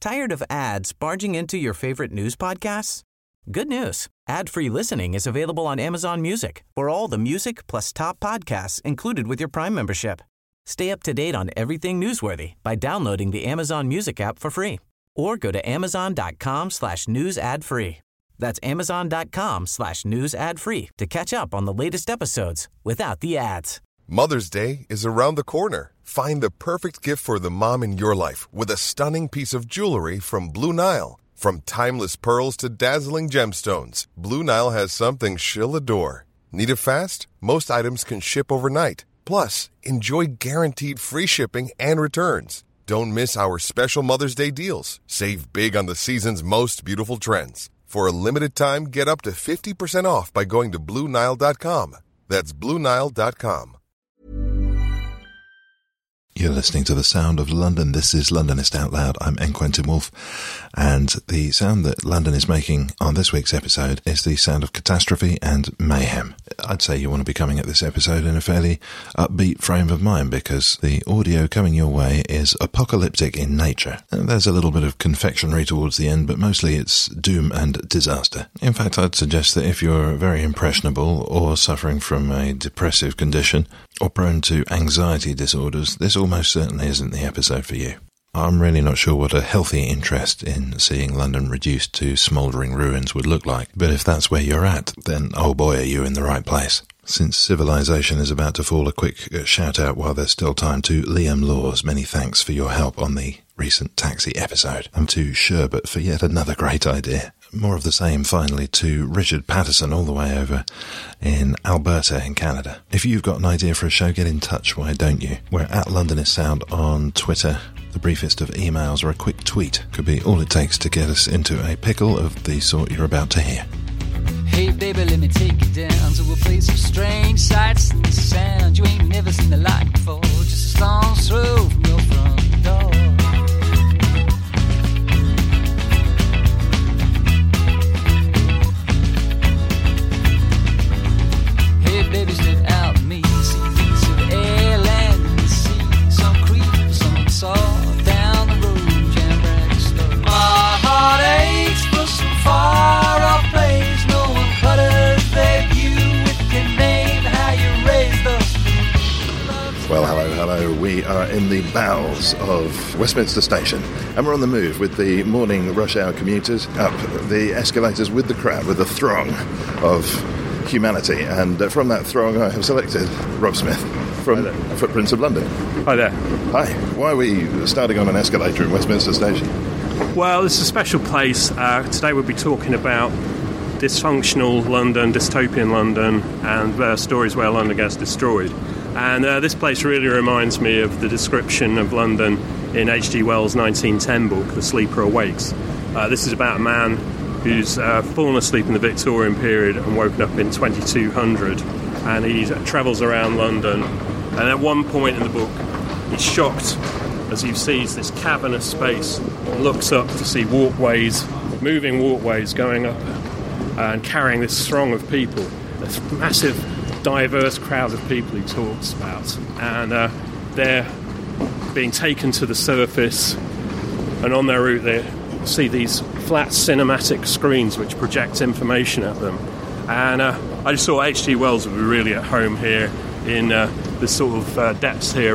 Tired of ads barging into your favorite news podcasts? Good news. Ad-free listening is available on Amazon Music for all the music plus top podcasts included with your Prime membership. Stay up to date on everything newsworthy by downloading the Amazon Music app for free or go to amazon.com/news ad free. That's amazon.com/news ad free to catch up on the latest episodes without the ads. Mother's Day is around the corner. Find the perfect gift for the mom in your life with a stunning piece of jewelry from Blue Nile. From timeless pearls to dazzling gemstones, Blue Nile has something she'll adore. Need it fast? Most items can ship overnight. Plus, enjoy guaranteed free shipping and returns. Don't miss our special Mother's Day deals. Save big on the season's most beautiful trends. For a limited time, get up to 50% off by going to BlueNile.com. That's BlueNile.com. You're listening to The Sound of London. This is Londonist Out Loud. I'm N. Quentin Woolf, and the sound that London is making on this week's episode is the sound of catastrophe and mayhem. I'd say you want to be coming at this episode in a fairly upbeat frame of mind because the audio coming your way is apocalyptic in nature. And there's a little bit of confectionery towards the end, but mostly it's doom and disaster. In fact, I'd suggest that if you're very impressionable or suffering from a depressive condition or prone to anxiety disorders, this almost certainly isn't the episode for you. I'm really not sure what a healthy interest in seeing London reduced to smouldering ruins would look like, but if that's where you're at, then oh boy are you in the right place. Since civilization is about to fall, a quick shout out while there's still time to Liam Laws. Many thanks for your help on the recent Taxi episode, and to Sherbet for yet another great idea. More of the same, finally, to Richard Patterson all the way over in Alberta in Canada. If you've got an idea for a show, get in touch, why don't you? We're at Londonist Sound on Twitter. The briefest of emails or a quick tweet could be all it takes to get us into a pickle of the sort you're about to hear. Hey baby, let me take you down to a place of strange sights and sound. You ain't never seen the like before, just a stone's throw from your front door. Hey baby, step out and me, see piece of air, land and the sea. Some creep, some saw down the road, jam brag store. My heart aches for some far off place. No one cutters their view with your name, how you raised us. Well, hello. We are in the bowels of Westminster Station, and we're on the move with the morning rush hour commuters up the escalators with the crowd, with the throng of humanity. And from that throng, I have selected Rob Smith from Footprints of London. Hi there. Hi. Why are we starting on an escalator in Westminster Station? Well, it's a special place. Today we'll be talking about dysfunctional London, dystopian London, and stories where London gets destroyed. And this place really reminds me of the description of London in H.G. Wells' 1910 book, The Sleeper Awakes. This is about a man who's fallen asleep in the Victorian period and woken up in 2200, and he travels around London. And at one point in the book, he's shocked as he sees this cavernous space and looks up to see walkways, moving walkways going up and carrying this throng of people, this massive, diverse crowd of people he talks about. And they're being taken to the surface, and on their route they see these flat cinematic screens which project information at them. And I just thought H.G. Wells would be really at home here in the sort of depths here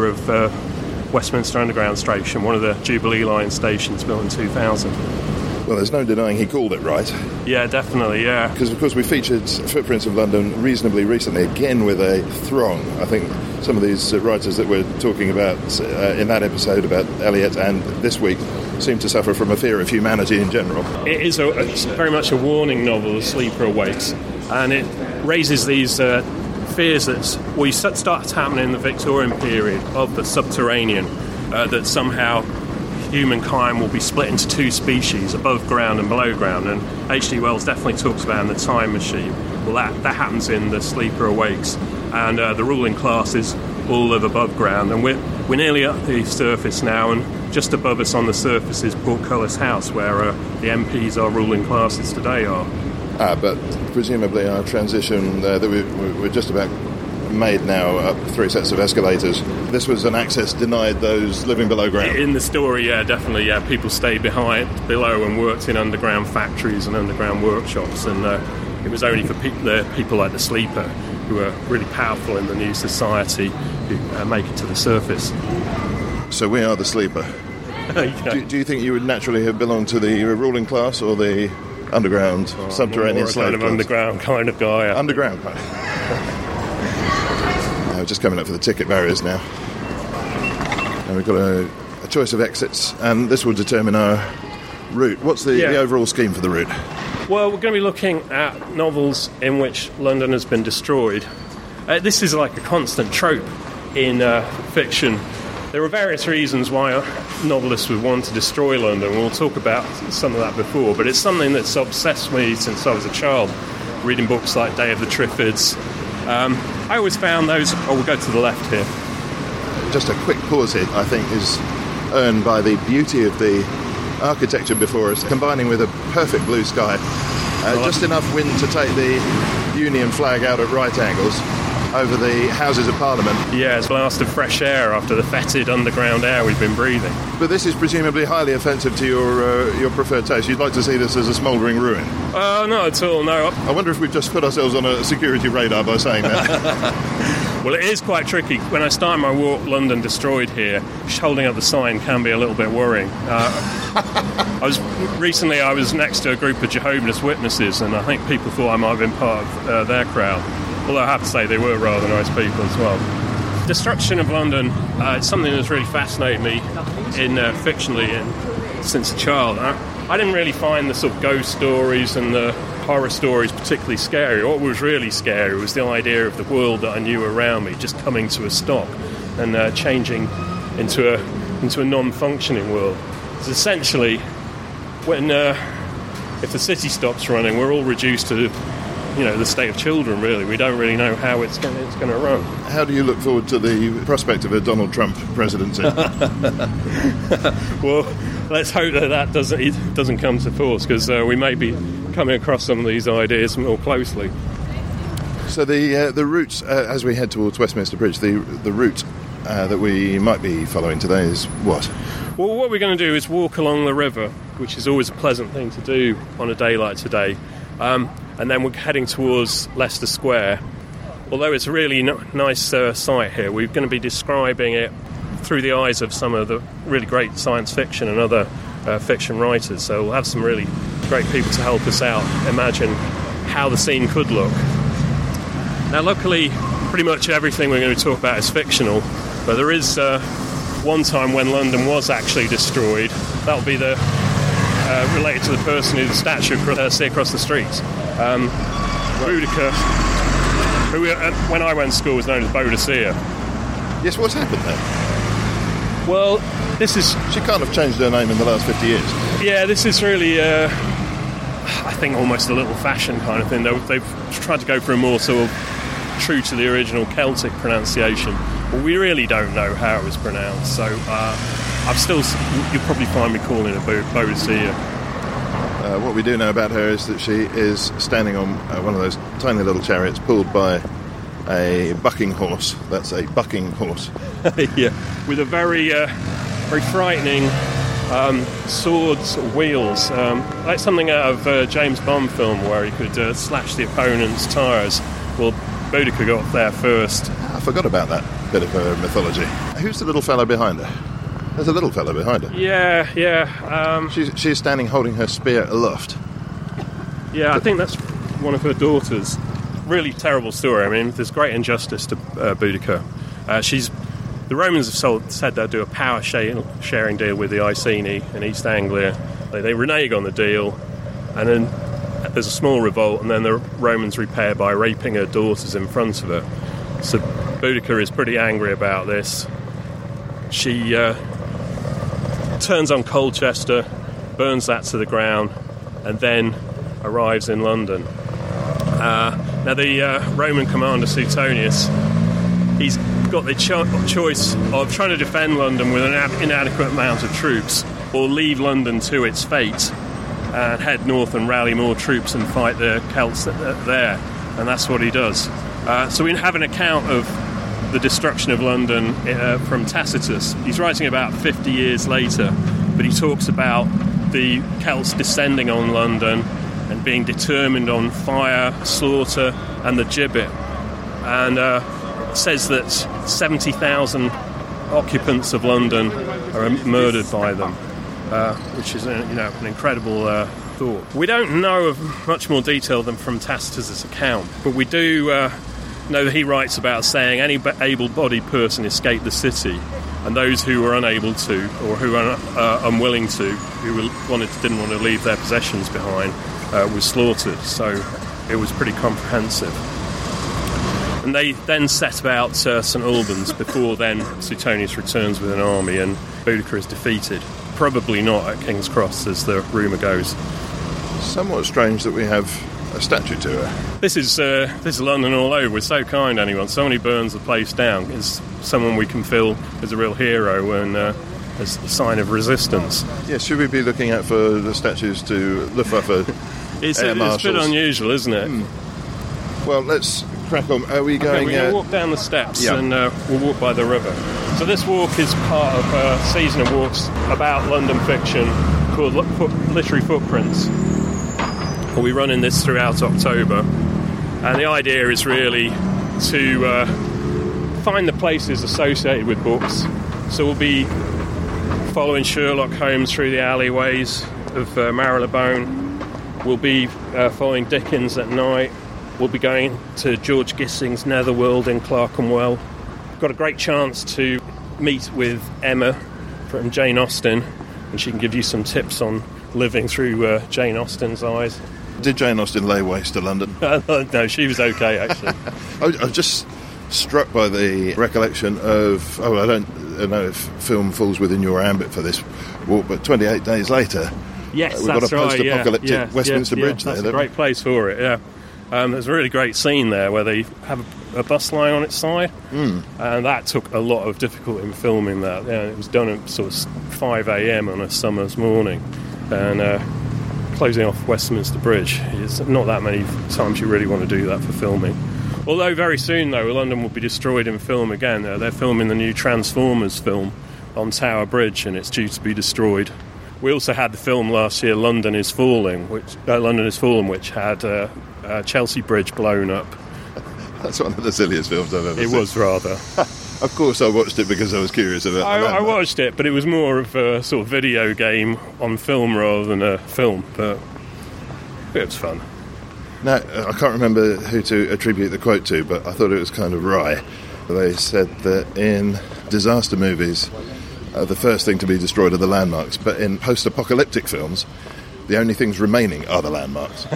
of Westminster Underground Station, one of the Jubilee Line stations built in 2000. Well, there's no denying he called it right. Yeah, definitely, yeah. Because, of course, we featured Footprints of London reasonably recently, again with a throng. I think some of these writers that we're talking about in that episode about Eliot and this week seem to suffer from a fear of humanity in general. It is it's very much a warning novel, The Sleeper Awakes, and it raises these fears that what starts happening in the Victorian period of the subterranean, that somehow humankind will be split into two species, above ground and below ground. And H.G. Wells definitely talks about in The Time Machine. Well, that happens in The Sleeper Awakes, and the ruling classes all live above ground, and we're nearly at the surface now, and just above us on the surface is Portcullis House, where the MPs, our ruling classes today, are. But presumably our transition that we're just about made now up 3 sets of escalators. This was an access denied those living below ground. In the story, yeah, definitely, yeah. People stayed below and worked in underground factories and underground workshops, and it was only for people like the Sleeper, who are really powerful in the new society, who make it to the surface. So we are the Sleeper. Do you think you would naturally have belonged to the ruling class or the underground, subterranean slave kind of class? Underground kind of guy. Underground kind of. We're just coming up for the ticket barriers now. And we've got a choice of exits, and this will determine our route. What's the overall scheme for the route? Well, we're going to be looking at novels in which London has been destroyed. This is like a constant trope in fiction. There are various reasons why novelists would want to destroy London. We'll talk about some of that before, but it's something that's obsessed me since I was a child, reading books like Day of the Triffids. I always found those... we'll go to the left here. Just a quick pause here, I think, is earned by the beauty of the architecture before us, combining with a perfect blue sky. Just enough wind to take the Union flag out at right angles over the Houses of Parliament. Yeah, it's a blast of fresh air after the fetid underground air we've been breathing. But this is presumably highly offensive to your preferred taste. You'd like to see this as a smouldering ruin? Not at all, no. I wonder if we've just put ourselves on a security radar by saying that. Well, it is quite tricky. When I start my walk, London Destroyed here, just holding up the sign can be a little bit worrying. I was next to a group of Jehovah's Witnesses, and I think people thought I might have been part of their crowd. Although I have to say they were rather nice people as well. Destruction of London, it's something that's really fascinated me fictionally since a child. I didn't really find the sort of ghost stories and the horror stories particularly scary. What was really scary was the idea of the world that I knew around me just coming to a stop and changing into a non-functioning world. It's essentially when if the city stops running, we're all reduced to the state of children, really. We don't really know how it's going to run. How do you look forward to the prospect of a Donald Trump presidency? Well, let's hope that doesn't come to force, because we may be coming across some of these ideas more closely. So the route, as we head towards Westminster Bridge, the route that we might be following today is what? Well, what we're going to do is walk along the river, which is always a pleasant thing to do on a day like today. And then we're heading towards Leicester Square. Although it's a really nice site here, we're going to be describing it through the eyes of some of the really great science fiction and other fiction writers. So we'll have some really great people to help us out imagine how the scene could look. Now, luckily, pretty much everything we're going to talk about is fictional, but there is one time when London was actually destroyed. That'll be related to the person whose statue see across the street. Boudica, who when I went to school was known as Boadicea. Yes, what's happened then? Well, she can't have changed her name in the last 50 years. Yeah, this is really, I think, almost a little fashion kind of thing. They've tried to go for a more sort of true to the original Celtic pronunciation. But we really don't know how it was pronounced, so you'll probably find me calling her Boadicea. What we do know about her is that she is standing on one of those tiny little chariots pulled by a bucking horse. That's a bucking horse. Yeah, with a very frightening swords wheels, like something out of a James Bond film where he could slash the opponent's tyres. Well, Boudica got there first. I forgot about that bit of her mythology. Who's the little fellow behind her? There's a little fellow behind her. Yeah. She's standing holding her spear aloft. Yeah, I think that's one of her daughters. Really terrible story. I mean, there's great injustice to Boudica. The Romans have said they'll do a power sharing deal with the Iceni in East Anglia. They renege on the deal, and then there's a small revolt, and then the Romans repay by raping her daughters in front of her. So Boudica is pretty angry about this. She turns on Colchester, burns that to the ground, and then arrives in London. Now the Roman commander Suetonius, he's got the choice of trying to defend London with an inadequate amount of troops, or leave London to its fate and head north and rally more troops and fight the Celts there, and that's what he does. So we have an account of the destruction of London from Tacitus. He's writing about 50 years later, but he talks about the Celts descending on London and being determined on fire, slaughter, and the gibbet, and says that 70,000 occupants of London are murdered by them, which is an incredible thought. We don't know of much more detail than from Tacitus' account, but we do know that he writes about saying any able-bodied person escaped the city, and those who were unable to, or who were unwilling to, who didn't want to leave their possessions behind, was slaughtered. So it was pretty comprehensive. And they then set about St Albans. Before then, Suetonius returns with an army and Boudicca is defeated. Probably not at King's Cross, as the rumour goes. Somewhat strange that we have a statue to her. This is London all over. We're so kind, anyone. Somebody burns the place down. It's someone we can feel as a real hero and as a sign of resistance. Yes, should we be looking out for the statues to Luftwaffe It's Air a Marshals? bit unusual, isn't it? Well, let's crack on. Are we going... We're going to walk down the steps yeah. and we'll walk by the river. So this walk is part of a season of walks about London fiction called Literary Footprints. We'll be running this throughout October. And the idea is really to find the places associated with books. So we'll be following Sherlock Holmes through the alleyways of Marylebone. We'll be following Dickens at night. We'll be going to George Gissing's Netherworld in Clerkenwell. Got a great chance to meet with Emma from Jane Austen, and she can give you some tips on living through Jane Austen's eyes. Did Jane Austen lay waste to London? No, she was okay, actually. I was just struck by the recollection of... Oh, I don't know if film falls within your ambit for this walk, but 28 days later... Yes, we've got a post-apocalyptic Westminster Bridge there. That's a great place for it, yeah. There's a really great scene there where they have a bus line on its side, and that took a lot of difficulty in filming that. Yeah, it was done at sort of 5 a.m. on a summer's morning, and closing off Westminster Bridge. It's not that many times you really want to do that for filming. Although very soon, though, London will be destroyed in film again. They're filming the new Transformers film on Tower Bridge, and it's due to be destroyed. We also had the film last year, London is Falling, which had Chelsea Bridge blown up. That's one of the silliest films I've ever seen. It was rather. Of course I watched it because I was curious about it. I watched it, but it was more of a sort of video game on film rather than a film, but it was fun. Now, I can't remember who to attribute the quote to, but I thought it was kind of wry. They said that in disaster movies, the first thing to be destroyed are the landmarks, but in post-apocalyptic films, the only things remaining are the landmarks.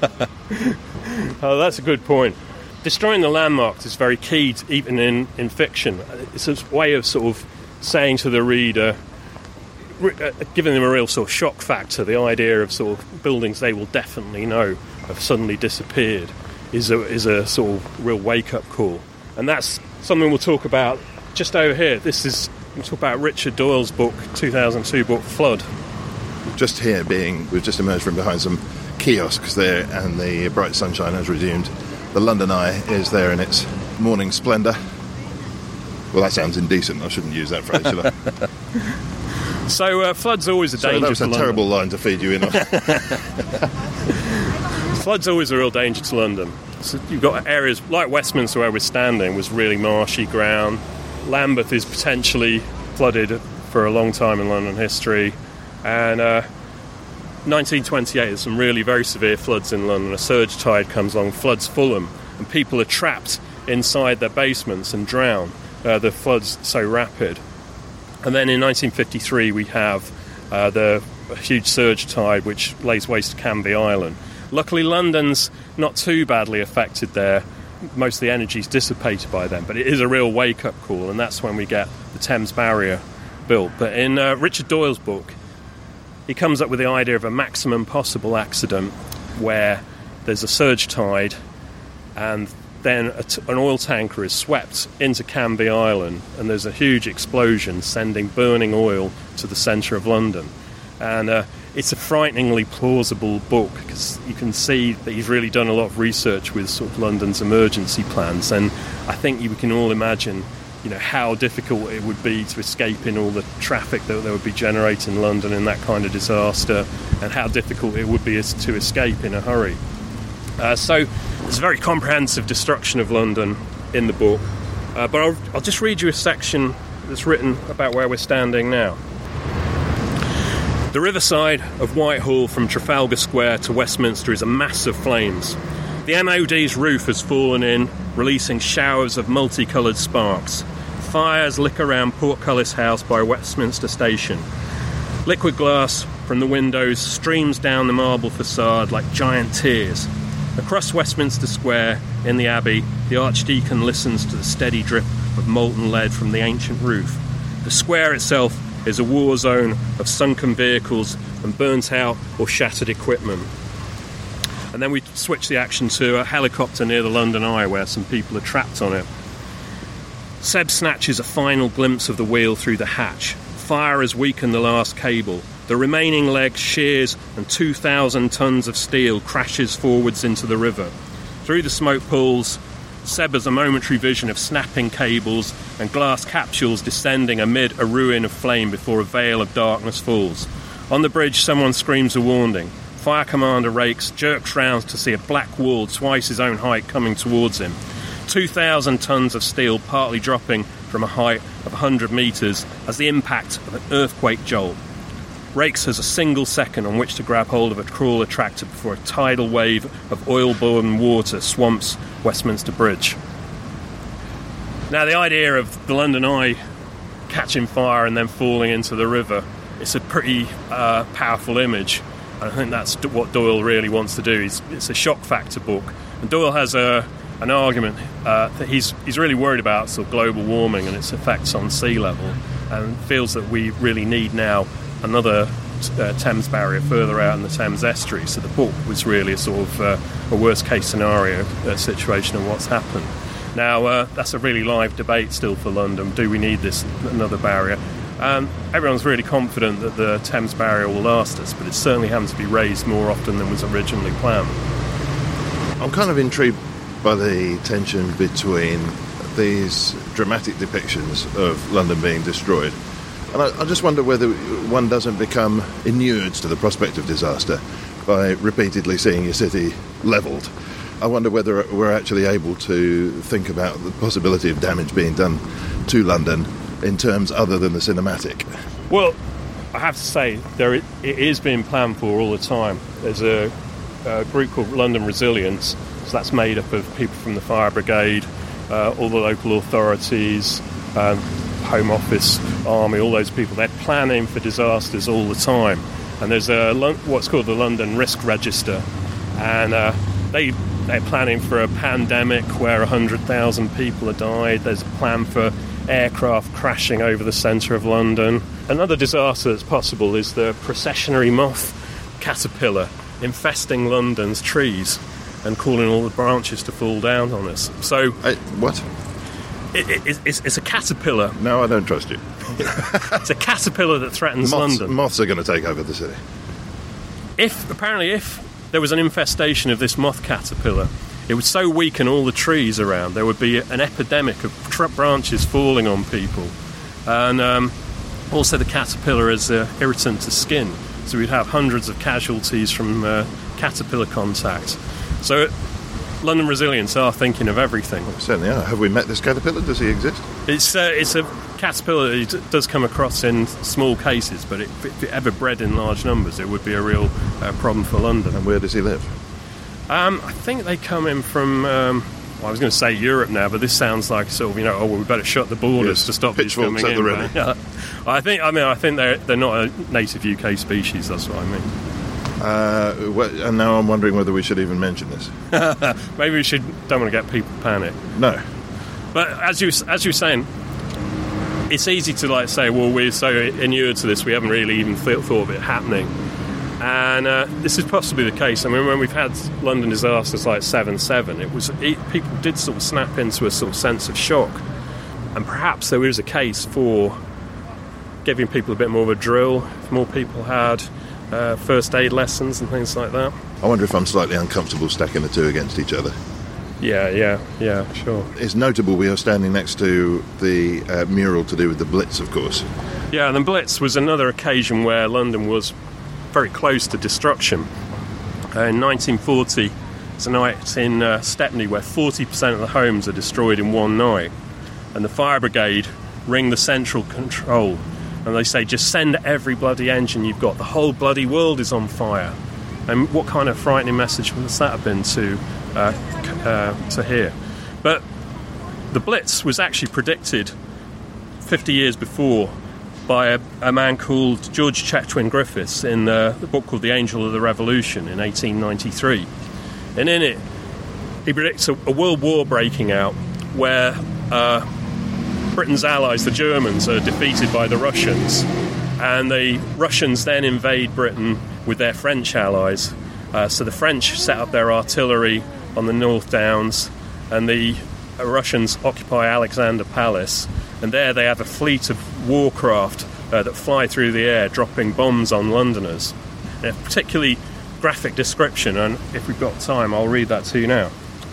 Oh, that's a good point. Destroying the landmarks is very key, even in fiction. It's a way of sort of saying to the reader, giving them a real sort of shock factor. The idea of sort of buildings they will definitely know have suddenly disappeared is a sort of real wake-up call. And that's something we'll talk about just over here. We'll talk about Richard Doyle's book, 2002 book, Flood. Just here we've just emerged from behind some kiosks there, and the bright sunshine has resumed. The London Eye is there in its morning splendour. Well, that sounds indecent. I shouldn't use that phrase, should I? So, flood's always a danger that was to a London. terrible line to feed you in on. Flood's always a real danger to London. So you've got areas like Westminster, where we're standing, was really marshy ground. Lambeth is potentially flooded for a long time in London history. And 1928, there's some really very severe floods in London. A surge tide comes along, floods Fulham, and people are trapped inside their basements and drown. The flood's so rapid. And then in 1953, we have the huge surge tide, which lays waste to Canvey Island. Luckily, London's not too badly affected there. Most of the energy is dissipated by them, but it is a real wake-up call, and that's when we get the Thames Barrier built. But in Richard Doyle's book, he comes up with the idea of a maximum possible accident where there's a surge tide and then an oil tanker is swept into Canvey Island and there's a huge explosion sending burning oil to the centre of London. And it's a frighteningly plausible book, because you can see that he's really done a lot of research with sort of London's emergency plans, and I think we can all imagine, you know, how difficult it would be to escape in all the traffic that there would be generated in London in that kind of disaster, and how difficult it would be to escape in a hurry. So there's a very comprehensive destruction of London in the book, but I'll just read you a section that's written about where we're standing now. The riverside of Whitehall from Trafalgar Square to Westminster is a mass of flames. The MOD's roof has fallen in, releasing showers of multicoloured sparks. Fires lick around Portcullis House by Westminster Station. Liquid glass from the windows streams down the marble facade like giant tears. Across Westminster Square, in the Abbey, the Archdeacon listens to the steady drip of molten lead from the ancient roof. The square itself is a war zone of sunken vehicles and burnt out or shattered equipment. And then we switch the action to a helicopter near the London Eye where some people are trapped on it. Seb snatches a final glimpse of the wheel through the hatch. Fire has weakened the last cable. The remaining leg shears and 2,000 tons of steel crashes forwards into the river. Through the smoke pools, Seb has a momentary vision of snapping cables and glass capsules descending amid a ruin of flame before a veil of darkness falls. On the bridge, someone screams a warning. Fire Commander Rakes jerks round to see a black wall twice his own height coming towards him. 2,000 tons of steel partly dropping from a height of 100 metres as the impact of an earthquake jolt. Rakes has a single second on which to grab hold of a crawler tractor before a tidal wave of oil-borne water swamps Westminster Bridge. Now, the idea of the London Eye catching fire and then falling into the river, it's a pretty powerful image. I think that's what Doyle really wants to do. It's a shock factor book. And Doyle has an argument that he's really worried about sort of global warming and its effects on sea level, and feels that we really need now another Thames barrier further out in the Thames estuary. So the book was really a sort of a worst case scenario situation of what's happened. Now that's a really live debate still for London. Do we need another barrier? Everyone's really confident that the Thames barrier will last us, but it's certainly having to be raised more often than was originally planned. I'm kind of intrigued by the tension between these dramatic depictions of London being destroyed, and I just wonder whether one doesn't become inured to the prospect of disaster by repeatedly seeing your city levelled. I wonder whether we're actually able to think about the possibility of damage being done to London in terms other than the cinematic. Well, I have to say, it is being planned for all the time. There's a group called London Resilience, so that's made up of people from the fire brigade, all the local authorities, Home Office, Army, all those people. They're planning for disasters all the time. And there's what's called the London Risk Register, and they're planning for a pandemic where 100,000 people have died. There's a plan for aircraft crashing over the centre of London. Another disaster that's possible is the processionary moth caterpillar infesting London's trees and causing all the branches to fall down on us. So, what? It's a caterpillar. No, I don't trust you. It's a caterpillar that threatens London. Moths are going to take over the city. If there was an infestation of this moth caterpillar, it would so weaken all the trees around, there would be an epidemic of branches falling on people. And also the caterpillar is an irritant to skin, so we'd have hundreds of casualties from caterpillar contact. So London Resilience are thinking of everything. Well, certainly are. Have we met this caterpillar? Does he exist? It's a caterpillar that does come across in small cases, but if it ever bred in large numbers, it would be a real problem for London. And where does he live? I think they come in from, I was going to say Europe now, but this sounds like sort of, we better shut the borders to stop these coming in. The I think they're not a native UK species, that's what I mean. And now I'm wondering whether we should even mention this. Maybe we don't want to get people panic. No. But as you're saying, it's easy to say, well, we're so inured to this, we haven't really even thought of it happening. And this is possibly the case. I mean, when we've had London disasters like 7/7, people did sort of snap into a sort of sense of shock. And perhaps there is a case for giving people a bit more of a drill. If more people had first aid lessons and things like that. I wonder if I'm slightly uncomfortable stacking the two against each other. Yeah, sure. It's notable we are standing next to the mural to do with the Blitz, of course. Yeah, the Blitz was another occasion where London was very close to destruction. In 1940, it's a night in Stepney where 40% of the homes are destroyed in one night. And the fire brigade ring the central control and they say, just send every bloody engine you've got. The whole bloody world is on fire. And what kind of frightening message must that have been to hear? But the Blitz was actually predicted 50 years before by a man called George Chetwynd Griffiths in the book called The Angel of the Revolution in 1893. And in it, he predicts a world war breaking out where Britain's allies, the Germans, are defeated by the Russians. And the Russians then invade Britain with their French allies. So the French set up their artillery on the North Downs, and the Russians occupy Alexander Palace. And there they have a fleet of warcraft that fly through the air, dropping bombs on Londoners. A particularly graphic description, and if we've got time, I'll read that to you now.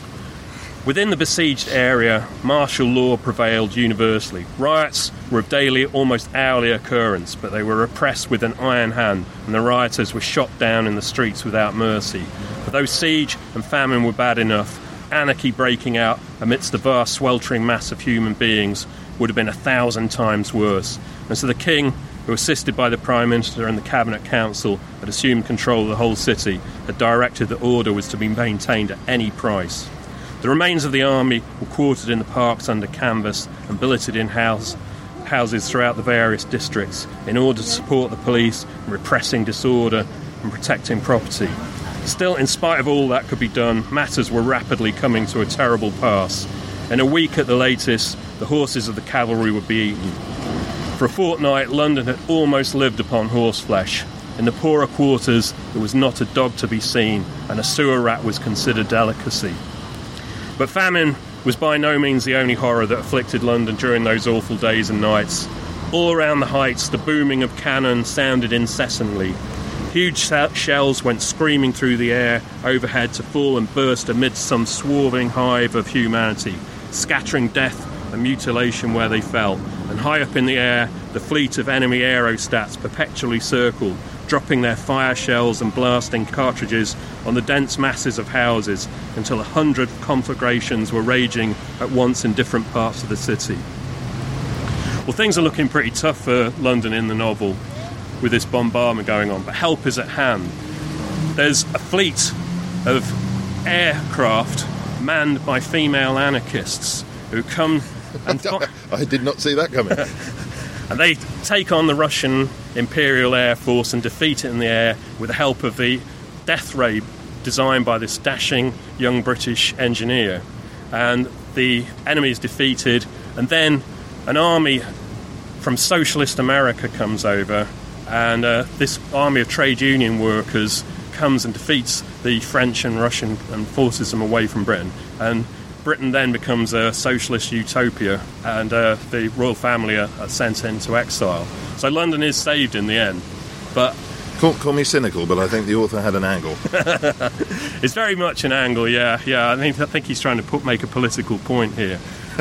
Within the besieged area, martial law prevailed universally. Riots were of daily, almost hourly occurrence, but they were repressed with an iron hand, and the rioters were shot down in the streets without mercy. But though siege and famine were bad enough, anarchy breaking out amidst the vast sweltering mass of human beings would have been 1,000 times worse. And so the King, who, assisted by the Prime Minister and the Cabinet Council, had assumed control of the whole city, had directed that order was to be maintained at any price. The remains of the army were quartered in the parks under canvas and billeted in houses throughout the various districts in order to support the police in repressing disorder and protecting property. Still, in spite of all that could be done, matters were rapidly coming to a terrible pass. In a week at the latest, the horses of the cavalry would be eaten. For a fortnight, London had almost lived upon horseflesh. In the poorer quarters, there was not a dog to be seen, and a sewer rat was considered delicacy. But famine was by no means the only horror that afflicted London during those awful days and nights. All around the heights, the booming of cannon sounded incessantly. Huge shells went screaming through the air overhead to fall and burst amidst some swarming hive of humanity, scattering death and mutilation where they fell. And high up in the air, the fleet of enemy aerostats perpetually circled, dropping their fire shells and blasting cartridges on the dense masses of houses until 100 conflagrations were raging at once in different parts of the city. Well, things are looking pretty tough for London in the novel with this bombardment going on, but help is at hand. There's a fleet of aircraft manned by female anarchists who come and... I did not see that coming. And they take on the Russian Imperial Air Force and defeat it in the air with the help of the death ray designed by this dashing young British engineer. And the enemy is defeated, and then an army from socialist America comes over, and this army of trade union workers comes and defeats the French and Russian and forces them away from Britain. And Britain then becomes a socialist utopia, and the royal family are sent into exile. So London is saved in the end. But Call me cynical, but I think the author had an angle. It's very much an angle, yeah. I think he's trying to make a political point here.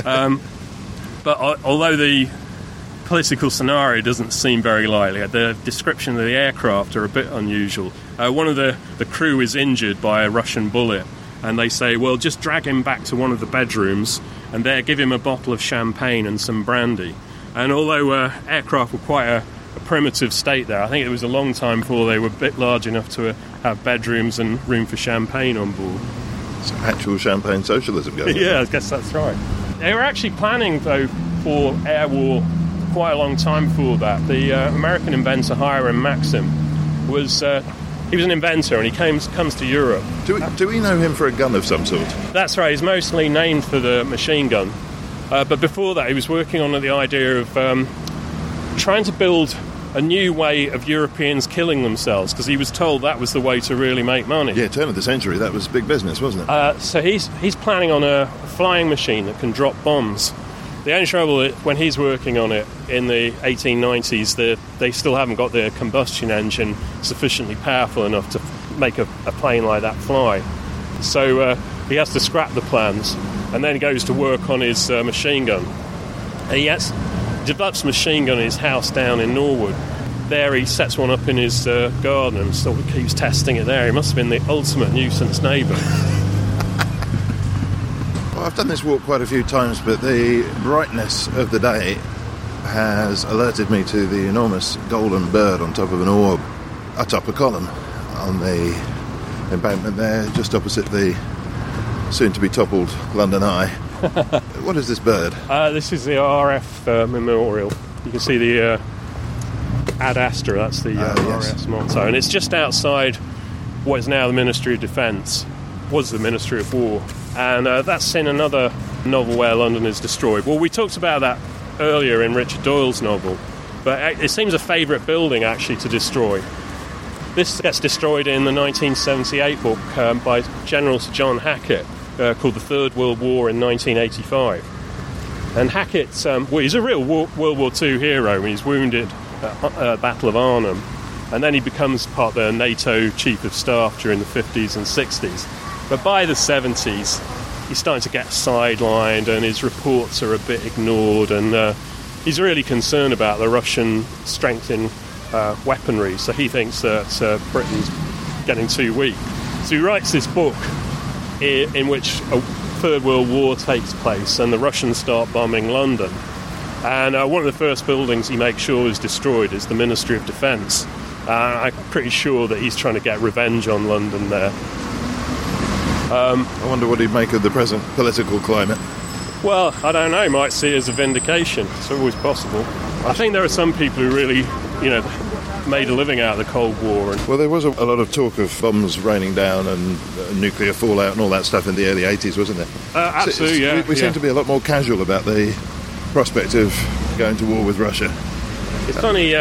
But although the political scenario doesn't seem very likely, the description of the aircraft are a bit unusual. One of the crew is injured by a Russian bullet, and they say, well, just drag him back to one of the bedrooms and there give him a bottle of champagne and some brandy. And although aircraft were quite a primitive state there, I think it was a long time before they were a bit large enough to have bedrooms and room for champagne on board. It's actual champagne socialism going on. Yeah, I guess that's right. They were actually planning, though, for air war quite a long time before that. The American inventor Hiram Maxim was... he was an inventor, and he comes to Europe. Do we know him for a gun of some sort? That's right. He's mostly named for the machine gun. But before that, he was working on the idea of trying to build a new way of Europeans killing themselves, because he was told that was the way to really make money. Yeah, turn of the century, that was big business, wasn't it? So he's planning on a flying machine that can drop bombs. The only trouble is when he's working on it in the 1890s, they still haven't got the combustion engine sufficiently powerful enough to make a plane like that fly. So he has to scrap the plans, and then he goes to work on his machine gun. And he develops a machine gun in his house down in Norwood. There he sets one up in his garden and sort of keeps testing it there. He must have been the ultimate nuisance neighbour. Well, I've done this walk quite a few times, but the brightness of the day has alerted me to the enormous golden bird on top of an orb atop a column on the embankment there, just opposite the soon-to-be toppled London Eye. What is this bird? This is the RF memorial. You can see the Ad Astra, that's the RAF motto, and it's just outside what is now the Ministry of Defence, was the Ministry of War, and that's in another novel where London is destroyed. Well, we talked about that earlier in Richard Doyle's novel, but it seems a favourite building actually to destroy. This gets destroyed in the 1978 book by General Sir John Hackett called The Third World War in 1985. And Hackett, he's a real World War II hero. He's wounded at Battle of Arnhem, and then he becomes part of the NATO Chief of Staff during the 50s and 60s. But by the 70s, he's starting to get sidelined, and his reports are a bit ignored, and he's really concerned about the Russian strength in weaponry, so he thinks that Britain's getting too weak. So he writes this book in which a Third World War takes place, and the Russians start bombing London. And one of the first buildings he makes sure is destroyed is the Ministry of Defence. I'm pretty sure that he's trying to get revenge on London there. I wonder what he'd make of the present political climate. Well, I don't know. Might see it as a vindication. It's always possible. I think there are some people who really, made a living out of the Cold War. Well, there was a lot of talk of bombs raining down and nuclear fallout and all that stuff in the early 80s, wasn't there? Absolutely, yeah. We seem to be a lot more casual about the prospect of going to war with Russia. It's funny,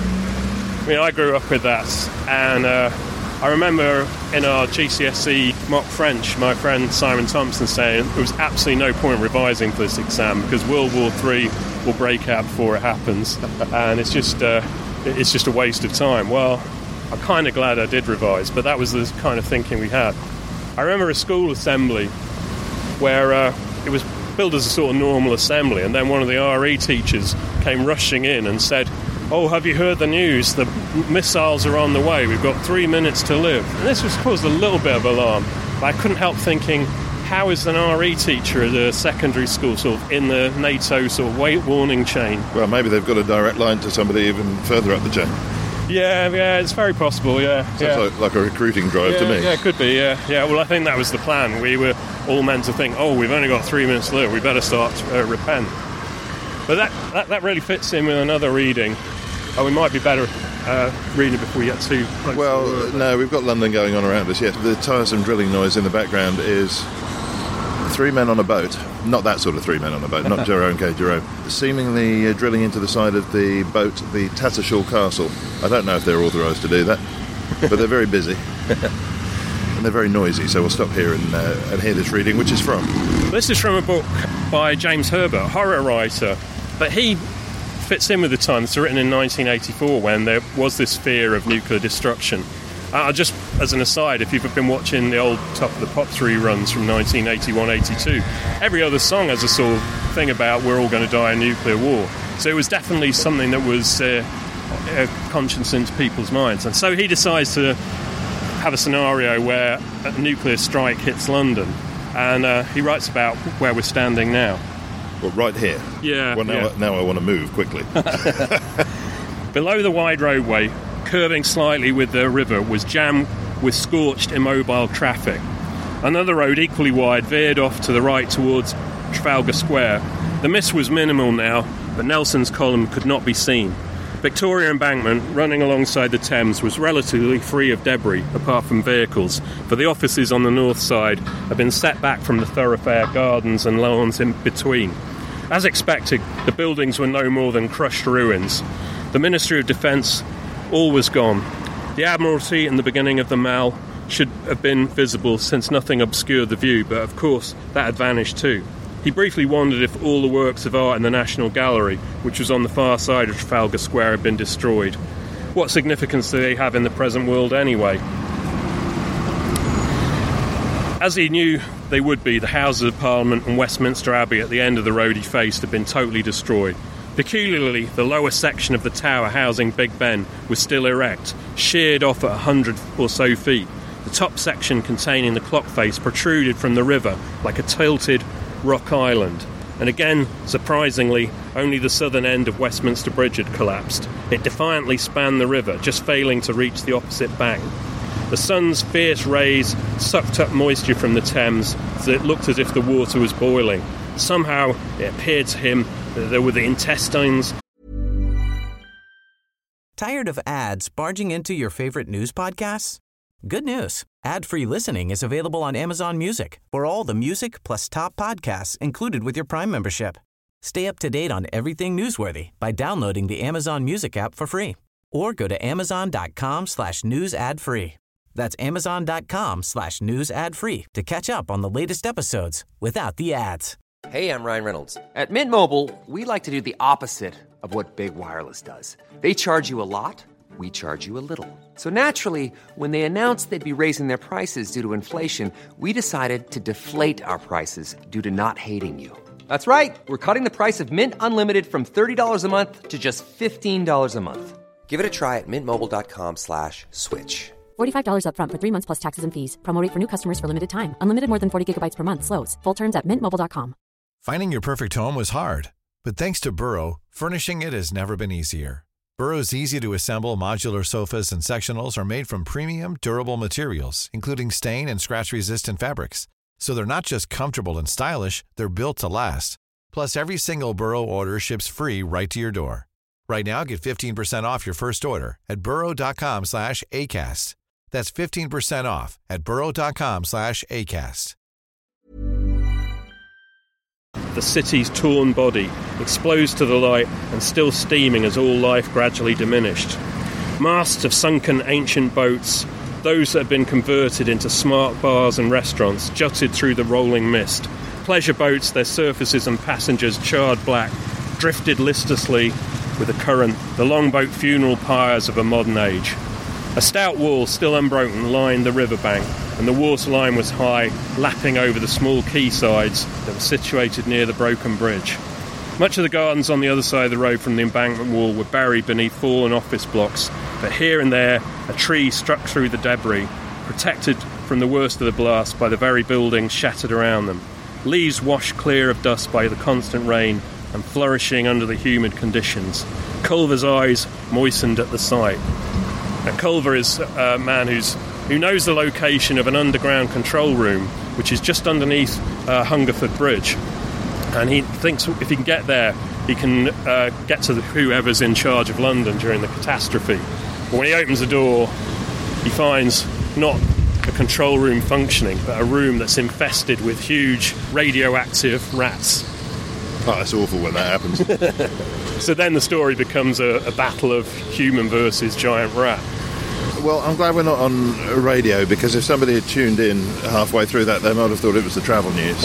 I grew up with that, and I remember in our GCSE mock French, my friend Simon Thompson saying there was absolutely no point revising for this exam because World War III will break out before it happens, and it's just a waste of time. Well, I'm kind of glad I did revise, but that was the kind of thinking we had. I remember a school assembly where it was billed as a sort of normal assembly, and then one of the RE teachers came rushing in and said, "Oh, have you heard the news? The missiles are on the way. We've got 3 minutes to live." And this was caused a little bit of alarm, but I couldn't help thinking, how is an RE teacher at a secondary school sort of in the NATO sort of warning chain? Well, maybe they've got a direct line to somebody even further up the chain. Yeah, it's very possible, yeah. Sounds like a recruiting drive to me. Yeah, it could be, yeah. Well, I think that was the plan. We were all meant to think, we've only got 3 minutes to live, we better start to repent. But that really fits in with another reading. We might be better reading it before we get too close. Well, no, we've got London going on around us, yes. The tiresome drilling noise in the background is 3 men on a boat. Not that sort of 3 men on a boat, not Jerome K. Jerome. Seemingly drilling into the side of the boat, the Tattershall Castle. I don't know if they're authorised to do that, but they're very busy. And they're very noisy, so we'll stop here and hear this reading, which is from? This is from a book by James Herbert, a horror writer. But he fits in with the time. It's written in 1984 when there was this fear of nuclear destruction. Just as an aside, if you've been watching the old Top of the Pops reruns from 1981-82, every other song has a sort of thing about we're all going to die in nuclear war. So it was definitely something that was a conscience into people's minds. And so he decides to have a scenario where a nuclear strike hits London. And he writes about where we're standing now. Well, right here. Yeah. Well, now I want to move quickly. Below the wide roadway, curving slightly with the river, was jammed with scorched, immobile traffic. Another road, equally wide, veered off to the right towards Trafalgar Square. The mist was minimal now, but Nelson's column could not be seen. Victoria Embankment, running alongside the Thames, was relatively free of debris, apart from vehicles, for the offices on the north side had been set back from the thoroughfare, gardens and lawns in between. As expected, the buildings were no more than crushed ruins. The Ministry of Defence, all was gone. The Admiralty and the beginning of the Mall should have been visible since nothing obscured the view, but of course that had vanished too. He briefly wondered if all the works of art in the National Gallery, which was on the far side of Trafalgar Square, had been destroyed. What significance do they have in the present world anyway? As he knew they would be, the Houses of Parliament and Westminster Abbey at the end of the road he faced had been totally destroyed. Peculiarly, the lower section of the tower housing Big Ben was still erect, sheared off at 100 or so feet. The top section containing the clock face protruded from the river like a tilted rock island. And again, surprisingly, only the southern end of Westminster Bridge had collapsed. It defiantly spanned the river, just failing to reach the opposite bank. The sun's fierce rays sucked up moisture from the Thames, so it looked as if the water was boiling. Somehow, it appeared to him that there were the intestines. Tired of ads barging into your favorite news podcasts? Good news. Ad-free listening is available on Amazon Music for all the music plus top podcasts included with your Prime membership. Stay up to date on everything newsworthy by downloading the Amazon Music app for free or go to amazon.com/news ad free. That's amazon.com/news ad free to catch up on the latest episodes without the ads. Hey, I'm Ryan Reynolds. At Mint Mobile, we like to do the opposite of what Big Wireless does. They charge you a lot. We charge you a little. So naturally, when they announced they'd be raising their prices due to inflation, we decided to deflate our prices due to not hating you. That's right. We're cutting the price of Mint Unlimited from $30 a month to just $15 a month. Give it a try at mintmobile.com/switch. $45 up front for 3 months plus taxes and fees. Promo rate for new customers for limited time. Unlimited more than 40 gigabytes per month. Slows full terms at mintmobile.com. Finding your perfect home was hard, but thanks to Burrow, furnishing it has never been easier. Burrow's easy-to-assemble modular sofas and sectionals are made from premium, durable materials, including stain and scratch-resistant fabrics. So they're not just comfortable and stylish, they're built to last. Plus, every single Burrow order ships free right to your door. Right now, get 15% off your first order at burrow.com/ACAST. That's 15% off at burrow.com/ACAST. The city's torn body, exposed to the light and still steaming as all life gradually diminished. Masts of sunken ancient boats, those that had been converted into smart bars and restaurants, jutted through the rolling mist. Pleasure boats, their surfaces and passengers charred black, drifted listlessly with the current, the longboat funeral pyres of a modern age. A stout wall, still unbroken, lined the riverbank, and the waterline was high, lapping over the small quaysides that were situated near the broken bridge. Much of the gardens on the other side of the road from the embankment wall were buried beneath fallen office blocks, but here and there a tree struck through the debris, protected from the worst of the blast by the very buildings shattered around them. Leaves washed clear of dust by the constant rain and flourishing under the humid conditions. Culver's eyes moistened at the sight. Now, Culver is a man who knows the location of an underground control room, which is just underneath Hungerford Bridge. And he thinks if he can get there, he can get to whoever's in charge of London during the catastrophe. But when he opens the door, he finds not a control room functioning, but a room that's infested with huge radioactive rats. Oh, that's awful when that happens. So then the story becomes a battle of human versus giant rat. Well, I'm glad we're not on radio, because if somebody had tuned in halfway through that, they might have thought it was the travel news.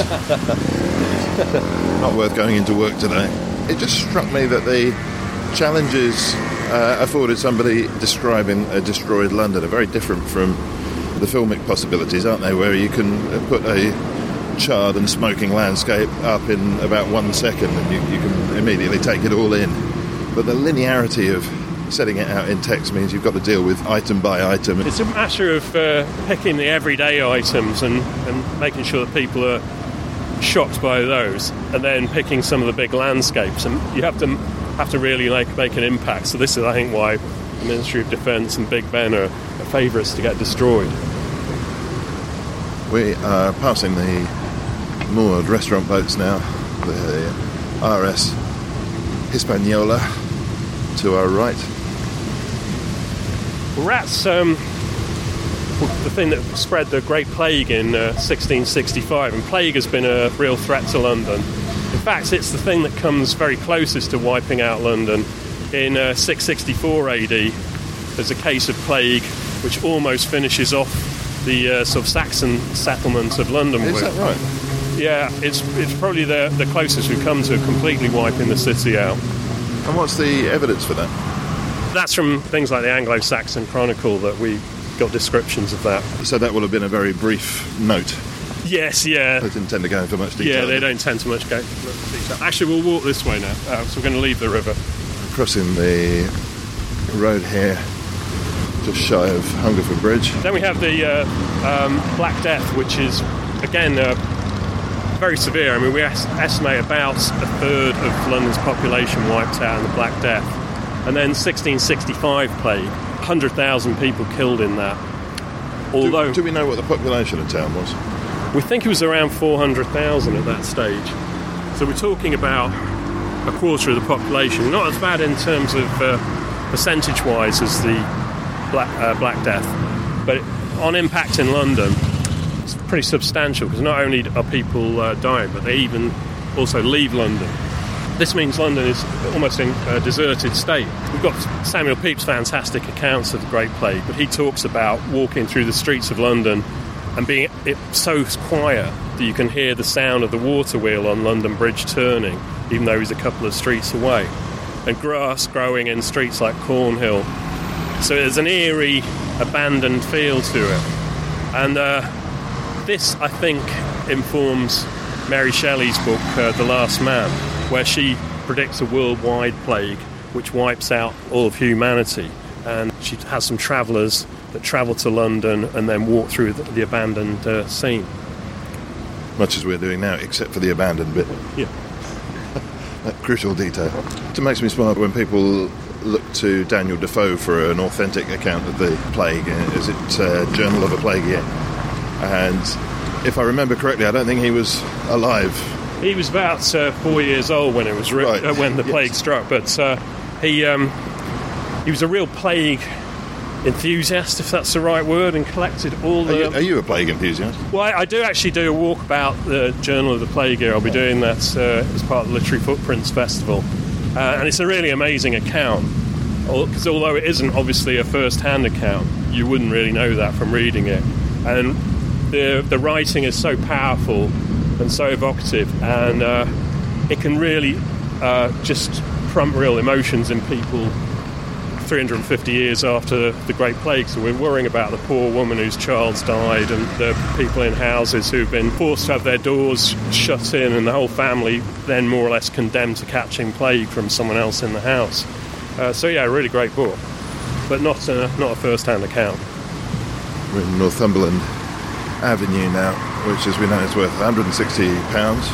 Not worth going into work today. It just struck me that the challenges afforded somebody describing a destroyed London are very different from the filmic possibilities, aren't they, where you can put a charred and smoking landscape up in about 1 second and you can immediately take it all in. But the linearity of setting it out in text means you've got to deal with item by item. It's a matter of picking the everyday items and making sure that people are shocked by those, and then picking some of the big landscapes, and you have to really make an impact. So this is, I think, why the Ministry of Defence and Big Ben are favourites to get destroyed. We are passing the moored restaurant boats now, the RS Hispaniola to our right. Rats, the thing that spread the Great Plague in 1665, and plague has been a real threat to London. In fact, it's the thing that comes very closest to wiping out London. In 664 AD, there's a case of plague which almost finishes off the sort of Saxon settlement of London. Is that right? Yeah, it's probably the closest we've come to completely wiping the city out. And what's the evidence for that? That's from things like the Anglo-Saxon Chronicle that we got descriptions of that. So that will have been a very brief note. Yes, yeah. They didn't tend to go into much detail. Yeah, they don't tend to much go into much detail. Actually, we'll walk this way now, so we're going to leave the river. Crossing the road here, just shy of Hungerford Bridge. Then we have the Black Death, which is, again, very severe. I mean, we estimate about a third of London's population wiped out in the Black Death. And then 1665 plague, 100,000 people killed in that. Although, do we know what the population of town was? We think it was around 400,000 at that stage. So we're talking about a quarter of the population. Not as bad in terms of percentage-wise as the Black Death, but on impact in London, it's pretty substantial, because not only are people dying, but they even also leave London. This means London is almost in a deserted state. We've got Samuel Pepys' fantastic accounts of the Great Plague, but he talks about walking through the streets of London and being so quiet that you can hear the sound of the water wheel on London Bridge turning, even though he's a couple of streets away. And grass growing in streets like Cornhill. So there's an eerie, abandoned feel to it. And this, I think, informs Mary Shelley's book, The Last Man, where she predicts a worldwide plague which wipes out all of humanity. And she has some travellers that travel to London and then walk through the abandoned scene. Much as we're doing now, except for the abandoned bit. Yeah. That crucial detail. It makes me smile when people look to Daniel Defoe for an authentic account of the plague. Is it Journal of a Plague Year? And if I remember correctly, I don't think he was alive. He was about 4 years old when it was when the plague struck, but he was a real plague enthusiast, if that's the right word, and collected all the... Are you a plague enthusiast? Well, I do actually do a walk about the Journal of the Plague Year. I'll be doing that as part of the Literary Footprints Festival. And it's a really amazing account, because although it isn't obviously a first-hand account, you wouldn't really know that from reading it. And the writing is so powerful and so evocative, and it can really just prompt real emotions in people 350 years after the Great Plague. So we're worrying about the poor woman whose child's died, and the people in houses who've been forced to have their doors shut in, and the whole family then more or less condemned to catching plague from someone else in the house. So yeah, a really great book, but not a first-hand account. We're in Northumberland Avenue now, which, as we know, is worth £160.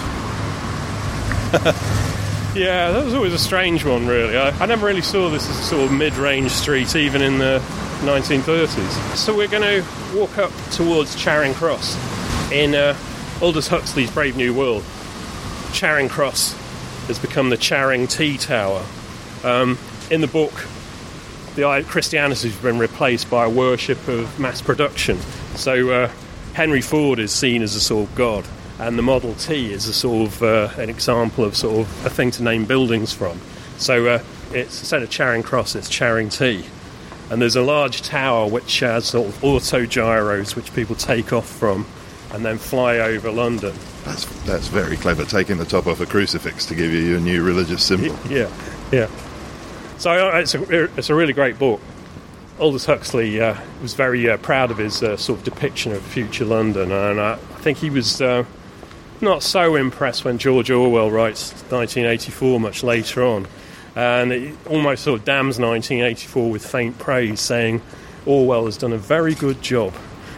Yeah, that was always a strange one, really. I never really saw this as a sort of mid-range street, even in the 1930s. So we're going to walk up towards Charing Cross. In Aldous Huxley's Brave New World, Charing Cross has become the Charing Tea Tower. In the book, Christianity has been replaced by a worship of mass production. So Henry Ford is seen as a sort of god, and the Model T is a sort of an example of sort of a thing to name buildings from. So it's, instead of Charing Cross, it's Charing Tea. And there's a large tower which has sort of auto-gyros which people take off from and then fly over London. That's very clever, taking the top off a crucifix to give you a new religious symbol. Yeah. So it's a really great book. Aldous Huxley was very proud of his sort of depiction of future London, and I think he was not so impressed when George Orwell writes 1984 much later on, and it almost sort of damns 1984 with faint praise, saying Orwell has done a very good job.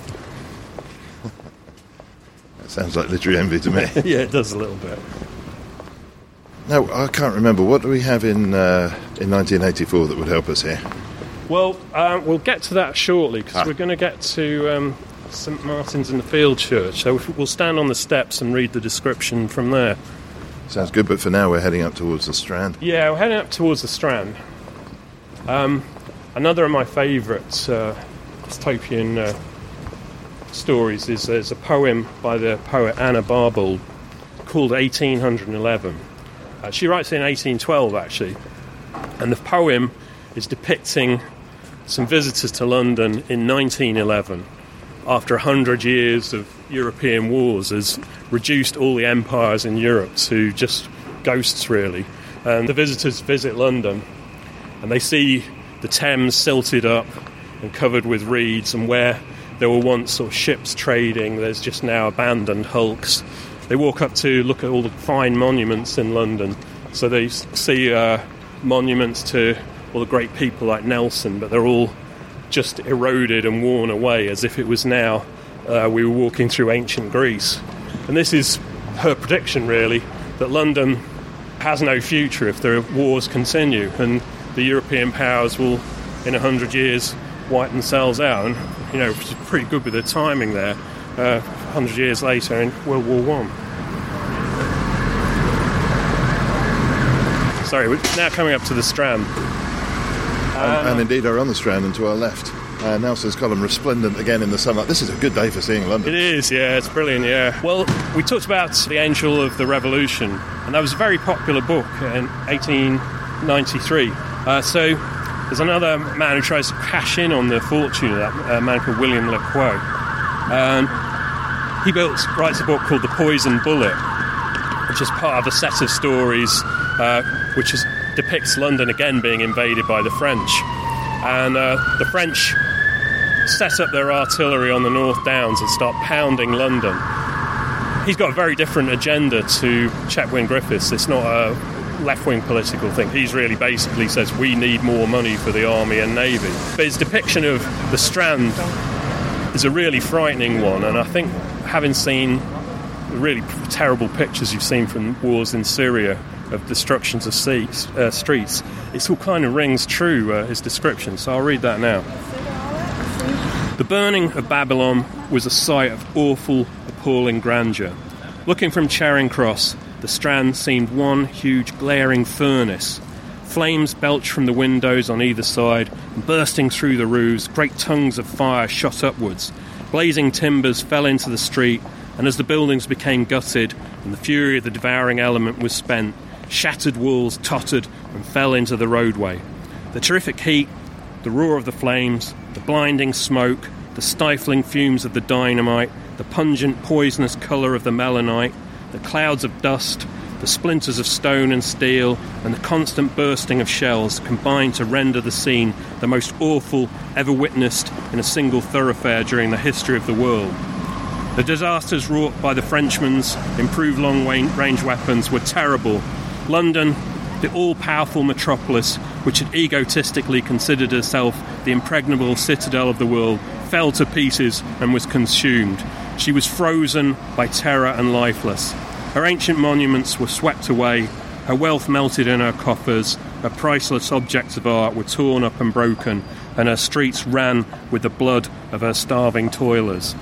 That sounds like literary envy to me. Yeah, it does a little bit. No, I can't remember. What do we have in 1984 that would help us here? Well, we'll get to that shortly, because we're going to get to St Martin's in the Field Church. So we'll stand on the steps and read the description from there. Sounds good, but for now we're heading up towards the Strand. Yeah, we're heading up towards the Strand. Another of my favourite dystopian stories is there's a poem by the poet Anna Barbauld called 1811. She writes it in 1812, actually, and the poem is depicting some visitors to London in 1911 after 100 years of, European wars has reduced all the empires in Europe to just ghosts, really. And the visitors visit London and they see the Thames silted up and covered with reeds, and where there were once sort of ships trading, there's just now abandoned hulks. They walk up to look at all the fine monuments in London. So they see monuments to all the great people like Nelson, but they're all just eroded and worn away, as if it was now we were walking through ancient Greece. And this is her prediction, really, that London has no future if the wars continue, and the European powers will, in 100 years, wipe themselves out. And, you know, it's pretty good with the timing there. 100 years later in World War I. Sorry, we're now coming up to the Strand. And indeed are on the Strand and to our left. Nelson's Column resplendent again in the sunlight. This is a good day for seeing London. It is, yeah, it's brilliant, yeah. Well, we talked about The Angel of the Revolution, and that was a very popular book in 1893. So there's another man who tries to cash in on the fortune of that, a man called William Le Queux. And he writes a book called The Poisoned Bullet, which is part of a set of stories which depicts London again being invaded by the French. And the French set up their artillery on the North Downs and start pounding London. He's got a very different agenda to Chetwynd Griffiths. It's not a left-wing political thing. He's really basically says we need more money for the army and navy. But his depiction of the Strand is a really frightening one, and I think having seen the really terrible pictures you've seen from wars in Syria of destructions of streets, it all kind of rings true, his description, so I'll read that now. The burning of Babylon was a sight of awful, appalling grandeur. Looking from Charing Cross, the Strand seemed one huge glaring furnace. Flames belched from the windows on either side, and bursting through the roofs, great tongues of fire shot upwards. Blazing timbers fell into the street, and as the buildings became gutted and the fury of the devouring element was spent, shattered walls tottered and fell into the roadway. The terrific heat, the roar of the flames, the blinding smoke, the stifling fumes of the dynamite, the pungent poisonous colour of the melanite, the clouds of dust, the splinters of stone and steel, and the constant bursting of shells combined to render the scene the most awful ever witnessed in a single thoroughfare during the history of the world. The disasters wrought by the Frenchmen's improved long-range weapons were terrible. London, the all-powerful metropolis, which had egotistically considered herself the impregnable citadel of the world, fell to pieces and was consumed. She was frozen by terror and lifeless. Her ancient monuments were swept away, her wealth melted in her coffers, her priceless objects of art were torn up and broken, and her streets ran with the blood of her starving toilers.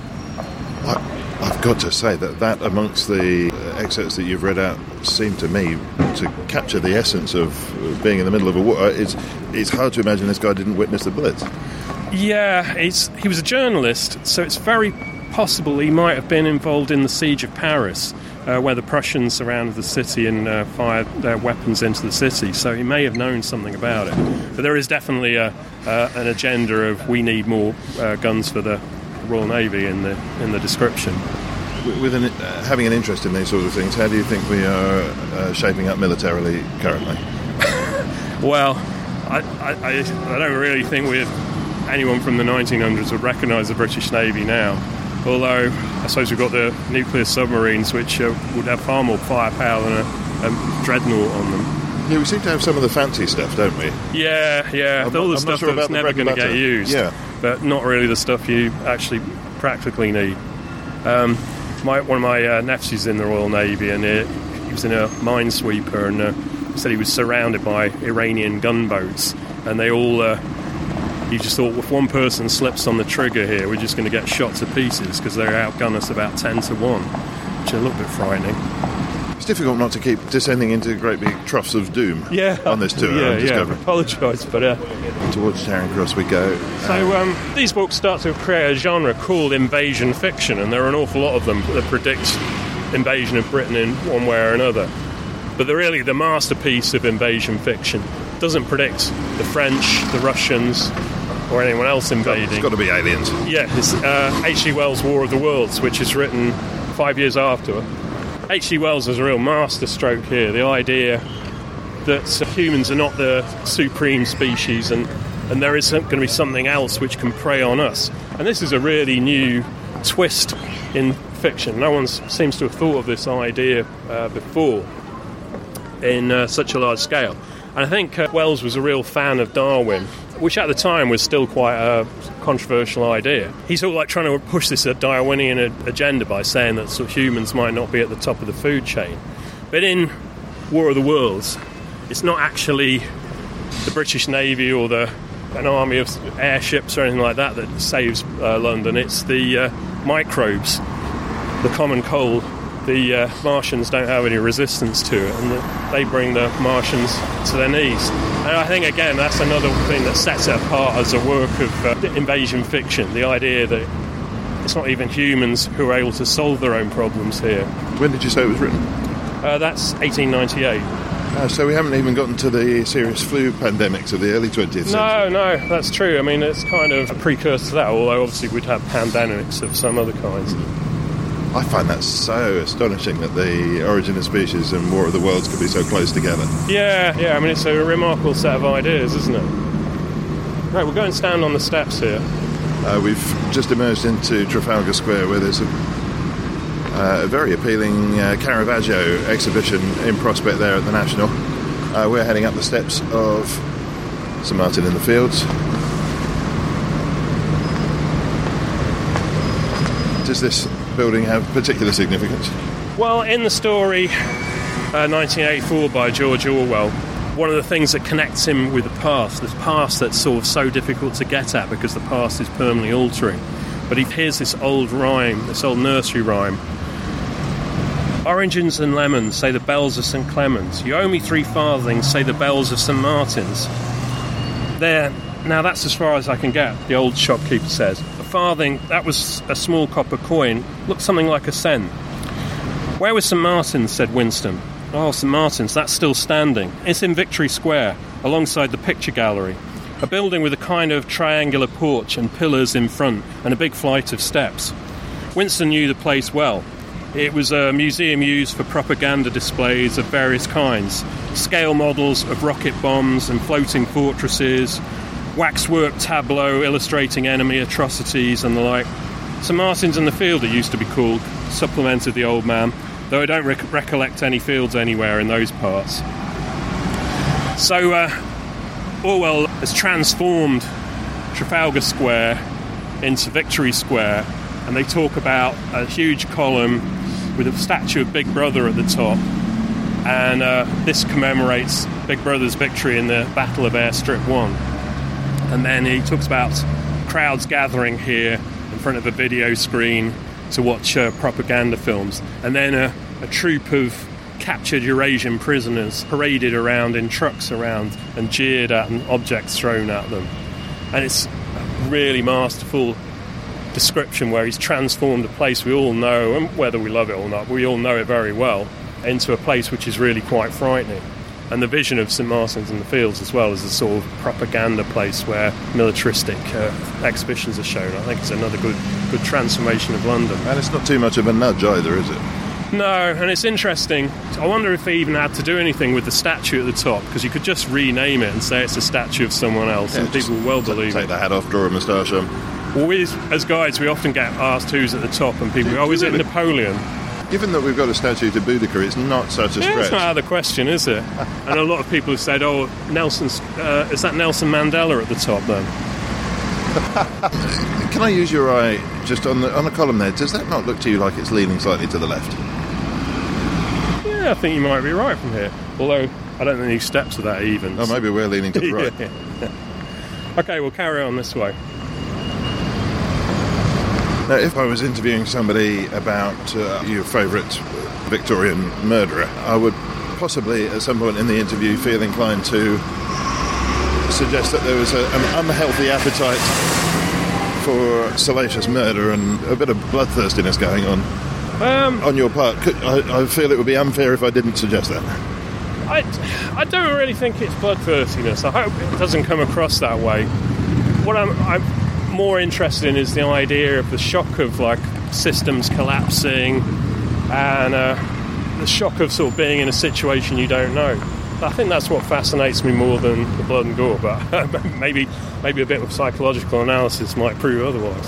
I've got to say that amongst the excerpts that you've read out seem to me to capture the essence of being in the middle of a war. It's hard to imagine this guy didn't witness the Blitz. Yeah, he was a journalist, so it's very possible he might have been involved in the siege of Paris, where the Prussians surrounded the city and fired their weapons into the city, so he may have known something about it. But there is definitely an agenda of we need more guns for the Royal Navy in the description. With having an interest in these sorts of things, how do you think we are shaping up militarily currently? Well, I don't really think anyone from the 1900s would recognise the British Navy now. Although I suppose we've got the nuclear submarines, which would have far more firepower than a dreadnought on them. Yeah, we seem to have some of the fancy stuff, don't we? Yeah. All the stuff that's never going to get used. Yeah. But not really the stuff you actually practically need. One of my nephews in the Royal Navy, and he was in a minesweeper, and he said he was surrounded by Iranian gunboats, and they all... You just thought, if one person slips on the trigger here, we're just going to get shot to pieces because they outgun us about 10 to 1, which is a little bit frightening. It's difficult not to keep descending into great big troughs of doom on this tour. I apologise, but... Towards Charing Cross we go. So these books start to create a genre called invasion fiction, and there are an awful lot of them that predict invasion of Britain in one way or another. But the masterpiece of invasion fiction doesn't predict the French, the Russians, or anyone else invading. It's got to be aliens. Yeah, it's H.G. Wells' War of the Worlds, which is written 5 years after. H.G. Wells has a real masterstroke here, the idea that humans are not the supreme species and there is going to be something else which can prey on us. And this is a really new twist in fiction. No one seems to have thought of this idea before in such a large scale. And I think Wells was a real fan of Darwin, which at the time was still quite a controversial idea. He's sort of like trying to push this Darwinian agenda by saying that sort of humans might not be at the top of the food chain. But in War of the Worlds, it's not actually the British Navy or an army of airships or anything like that saves London. It's the microbes, the common cold. The Martians don't have any resistance to it, and they bring the Martians to their knees. And I think, again, that's another thing that sets it apart as a work of invasion fiction, the idea that it's not even humans who are able to solve their own problems here. When did you say it was written? That's 1898. So we haven't even gotten to the serious flu pandemics of the early 20th century. No, that's true. I mean, it's kind of a precursor to that, although obviously we'd have pandemics of some other kinds. I find that so astonishing that the Origin of Species and War of the Worlds could be so close together. Yeah, I mean, it's a remarkable set of ideas, isn't it? Right, we'll go and stand on the steps here. We've just emerged into Trafalgar Square, where there's a very appealing Caravaggio exhibition in prospect there at the National. We're heading up the steps of St Martin in the Fields. Does this building have particular significance? Well, in the story 1984 by George Orwell, one of the things that connects him with the past that's sort of so difficult to get at because the past is permanently altering. But he hears this old rhyme, this old nursery rhyme. Oranges and lemons, say the bells of St Clement's. You owe me 3 farthings, say the bells of St Martin's. There, now that's as far as I can get, the old shopkeeper says. A farthing, that was a small copper coin, looked something like a cent. Where was St Martin's, said Winston. Oh, St Martin's, that's still standing. It's in Victory Square, alongside the picture gallery. A building with a kind of triangular porch and pillars in front, and a big flight of steps. Winston knew the place well. It was a museum used for propaganda displays of various kinds. Scale models of rocket bombs and floating fortresses, waxwork tableau illustrating enemy atrocities and the like. St Martin's in the Field, it used to be called, supplemented the old man, though I don't recollect any fields anywhere in those parts. So Orwell has transformed Trafalgar Square into Victory Square, and they talk about a huge column with a statue of Big Brother at the top, and this commemorates Big Brother's victory in the Battle of Airstrip 1. And then he talks about crowds gathering here in front of a video screen to watch propaganda films, and then a troop of captured Eurasian prisoners paraded around in trucks around and jeered at and objects thrown at them. And it's a really masterful description where he's transformed a place we all know, and whether we love it or not, we all know it very well, into a place which is really quite frightening. And the vision of St Martin's in the Fields as well as a sort of propaganda place where militaristic exhibitions are shown. I think it's another good transformation of London. And it's not too much of a nudge either, is it? No, and it's interesting. I wonder if he even had to do anything with the statue at the top, because you could just rename it and say it's a statue of someone else, and people will well believe it. Take the hat off, draw a moustache on. Well, as guides, we often get asked who's at the top, and people go, is it Napoleon? Given that we've got a statue to Boudicca, it's not such a stretch. It's not out of the question, is it? And a lot of people have said, is that Nelson Mandela at the top, then? Can I use your eye just on the column there? Does that not look to you like it's leaning slightly to the left? Yeah, I think you might be right from here. Although, I don't think these steps are that even. Oh, maybe we're leaning to the right. Yeah. Okay, we'll carry on this way. Now, if I was interviewing somebody about your favourite Victorian murderer, I would possibly at some point in the interview feel inclined to suggest that there was an unhealthy appetite for salacious murder and a bit of bloodthirstiness going on your part. I feel it would be unfair if I didn't suggest that. I don't really think it's bloodthirstiness. I hope it doesn't come across that way. what I'm more interested in is the idea of the shock of like systems collapsing and the shock of sort of being in a situation you don't know. I think that's what fascinates me more than the blood and gore, but maybe a bit of psychological analysis might prove otherwise.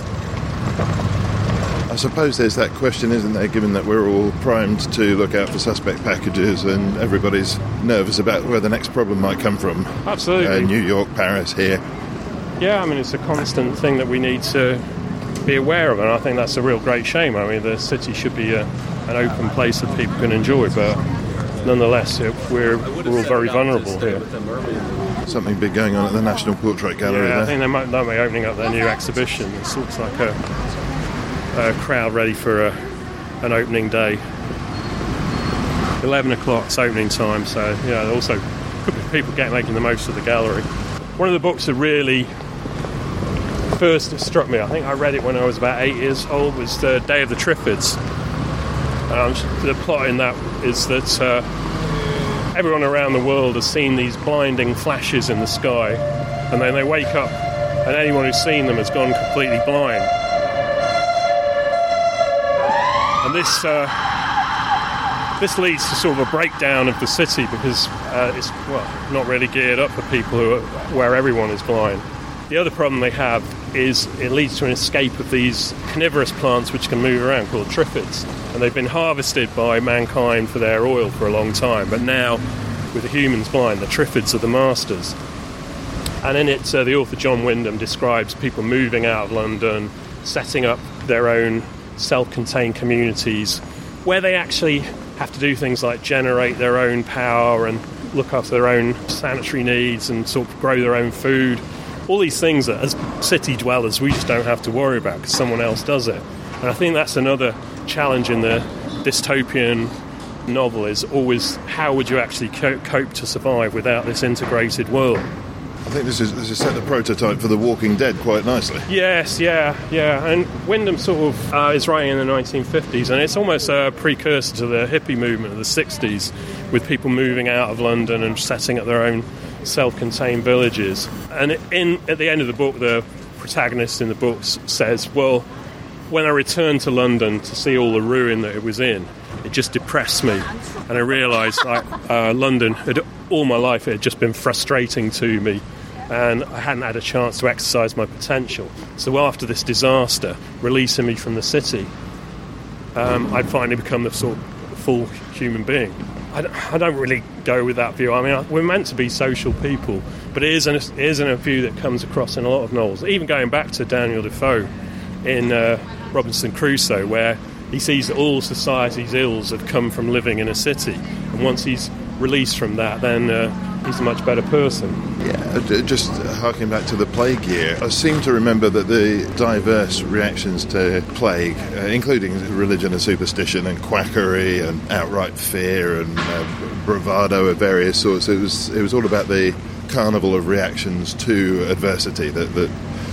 I suppose there's that question, isn't there, given that we're all primed to look out for suspect packages and everybody's nervous about where the next problem might come from. Absolutely. New York, Paris, here. Yeah, I mean, it's a constant thing that we need to be aware of, and I think that's a real great shame. I mean, the city should be an open place that people can enjoy, but nonetheless, we're all very vulnerable here. Something big going on at the National Portrait Gallery there. I think they might be opening up their new exhibition. It looks like a crowd ready for an opening day. 11 o'clock's opening time, so yeah, also could be people making the most of the gallery. One of the books that really first struck me, I think I read it when I was about 8 years old, was The Day of the Triffids. The plot in that is that everyone around the world has seen these blinding flashes in the sky, and then they wake up and anyone who's seen them has gone completely blind. And this leads to sort of a breakdown of the city because it's not really geared up for people where everyone is blind. The other problem they have is it leads to an escape of these carnivorous plants which can move around called triffids, and they've been harvested by mankind for their oil for a long time, but now with the humans blind, the triffids are the masters. And in it the author John Wyndham describes people moving out of London, setting up their own self-contained communities where they actually have to do things like generate their own power and look after their own sanitary needs and sort of grow their own food. All these things that as city dwellers we just don't have to worry about because someone else does it. And I think that's another challenge in the dystopian novel, is always how would you actually cope to survive without this integrated world. I think this is set the prototype for The Walking Dead quite nicely. Yes, yeah. And Wyndham sort of is writing in the 1950s, and it's almost a precursor to the hippie movement of the 60s, with people moving out of London and setting up their own self-contained villages. And at the end of the book, the protagonist in the book says, well, when I returned to London to see all the ruin that it was in, it just depressed me. And I realised London, all my life, it had just been frustrating to me, and I hadn't had a chance to exercise my potential. So after this disaster, releasing me from the city, I'd finally become the sort of full human being. I don't really go with that view. I mean, we're meant to be social people, but it isn't a view that comes across in a lot of novels. Even going back to Daniel Defoe in Robinson Crusoe, where he sees that all society's ills have come from living in a city, and once he's released from that, then he's a much better person. Yeah, just harking back to the plague year, I seem to remember that the diverse reactions to plague, including religion and superstition and quackery and outright fear and bravado of various sorts, it was all about the carnival of reactions to adversity that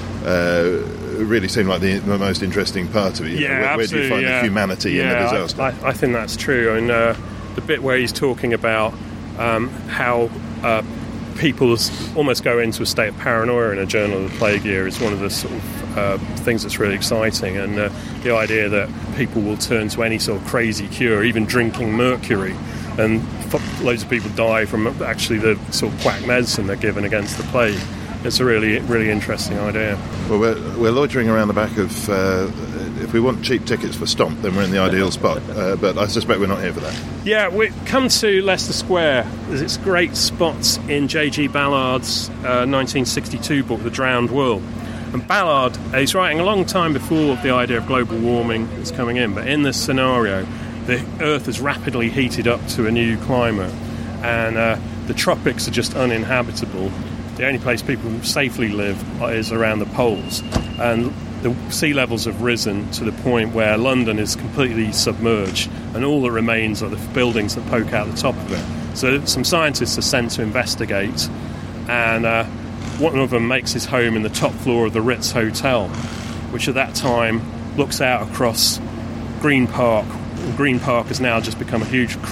really seemed like the most interesting part of it. Yeah, where do you find the humanity in the disaster? I think that's true. And the bit where he's talking about how people almost go into a state of paranoia in a journal of the plague year is one of the sort of things that's really exciting. And the idea that people will turn to any sort of crazy cure, even drinking mercury, and loads of people die from actually the sort of quack medicine they're given against the plague. It's a really, really interesting idea. Well, we're loitering around the back of... if we want cheap tickets for Stomp, then we're in the ideal spot. But I suspect we're not here for that. Yeah, we come to Leicester Square. There's this great spot in J.G. Ballard's 1962 book, The Drowned World. And Ballard, he's writing a long time before the idea of global warming is coming in. But in this scenario, the Earth has rapidly heated up to a new climate. And the tropics are just uninhabitable. The only place people safely live is around the poles, and the sea levels have risen to the point where London is completely submerged, and all that remains are the buildings that poke out the top of it. So some scientists are sent to investigate, and one of them makes his home in the top floor of the Ritz Hotel, which at that time looks out across Green Park. Green Park has now just become a huge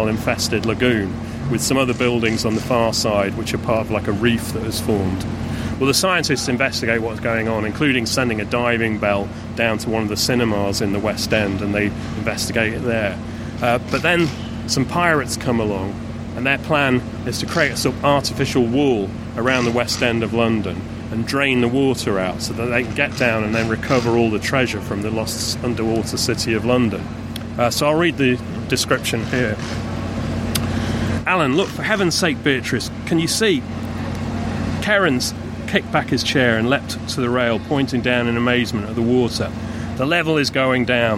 crocodile-infested lagoon, with some other buildings on the far side which are part of like a reef that has formed. Well, the scientists investigate what's going on, including sending a diving bell down to one of the cinemas in the West End, and they investigate it there. But then some pirates come along, and their plan is to create a sort of artificial wall around the West End of London and drain the water out so that they can get down and then recover all the treasure from the lost underwater city of London. So I'll read the description here. Alan, look, for heaven's sake, Beatrice, can you see? Kerins kicked back his chair and leapt to the rail, pointing down in amazement at the water. The level is going down.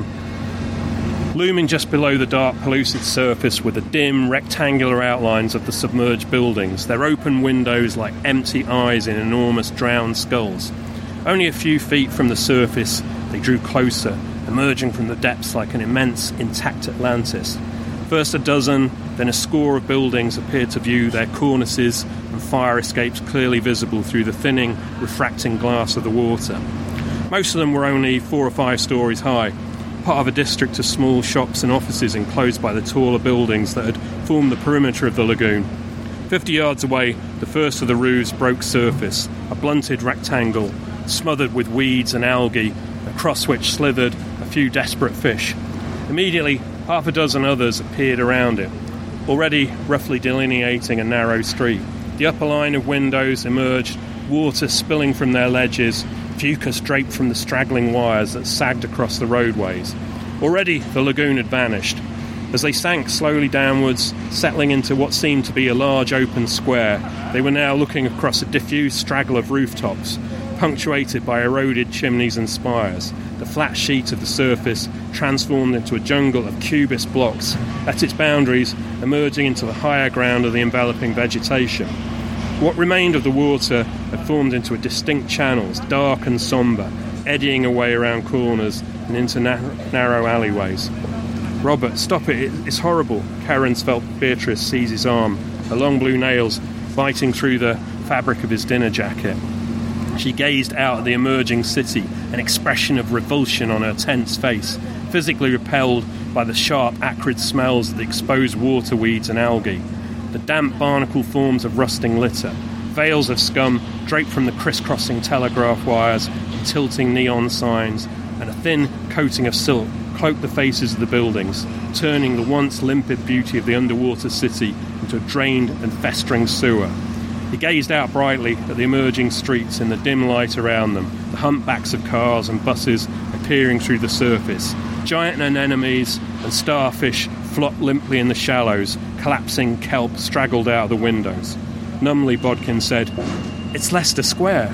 Looming just below the dark, pellucid surface were the dim, rectangular outlines of the submerged buildings, their open windows like empty eyes in enormous drowned skulls. Only a few feet from the surface, they drew closer, emerging from the depths like an immense, intact Atlantis. First a dozen, then a score of buildings appeared to view, their cornices and fire escapes clearly visible through the thinning, refracting glass of the water. Most of them were only 4 or 5 stories high, part of a district of small shops and offices enclosed by the taller buildings that had formed the perimeter of the lagoon. 50 yards away, the first of the roofs broke surface, a blunted rectangle, smothered with weeds and algae, across which slithered a few desperate fish. Immediately, half a dozen others appeared around it, already roughly delineating a narrow street. The upper line of windows emerged, water spilling from their ledges, fucus draped from the straggling wires that sagged across the roadways. Already the lagoon had vanished. As they sank slowly downwards, settling into what seemed to be a large open square, they were now looking across a diffuse straggle of rooftops, punctuated by eroded chimneys and spires. The flat sheet of the surface transformed into a jungle of cubist blocks, at its boundaries emerging into the higher ground of the enveloping vegetation. What remained of the water had formed into distinct channels, dark and sombre, eddying away around corners and into narrow alleyways. Robert, stop it, it's horrible. Kerins felt Beatrice seize his arm, her long blue nails biting through the fabric of his dinner jacket. She gazed out at the emerging city, an expression of revulsion on her tense face, physically repelled by the sharp, acrid smells of the exposed water weeds and algae. The damp barnacle forms of rusting litter, veils of scum draped from the crisscrossing telegraph wires and tilting neon signs, and a thin coating of silk cloaked the faces of the buildings, turning the once limpid beauty of the underwater city into a drained and festering sewer. He gazed out brightly at the emerging streets in the dim light around them, the humpbacks of cars and buses appearing through the surface. Giant anemones and starfish flopped limply in the shallows, collapsing kelp straggled out of the windows. Numbly, Bodkin said, "It's Leicester Square."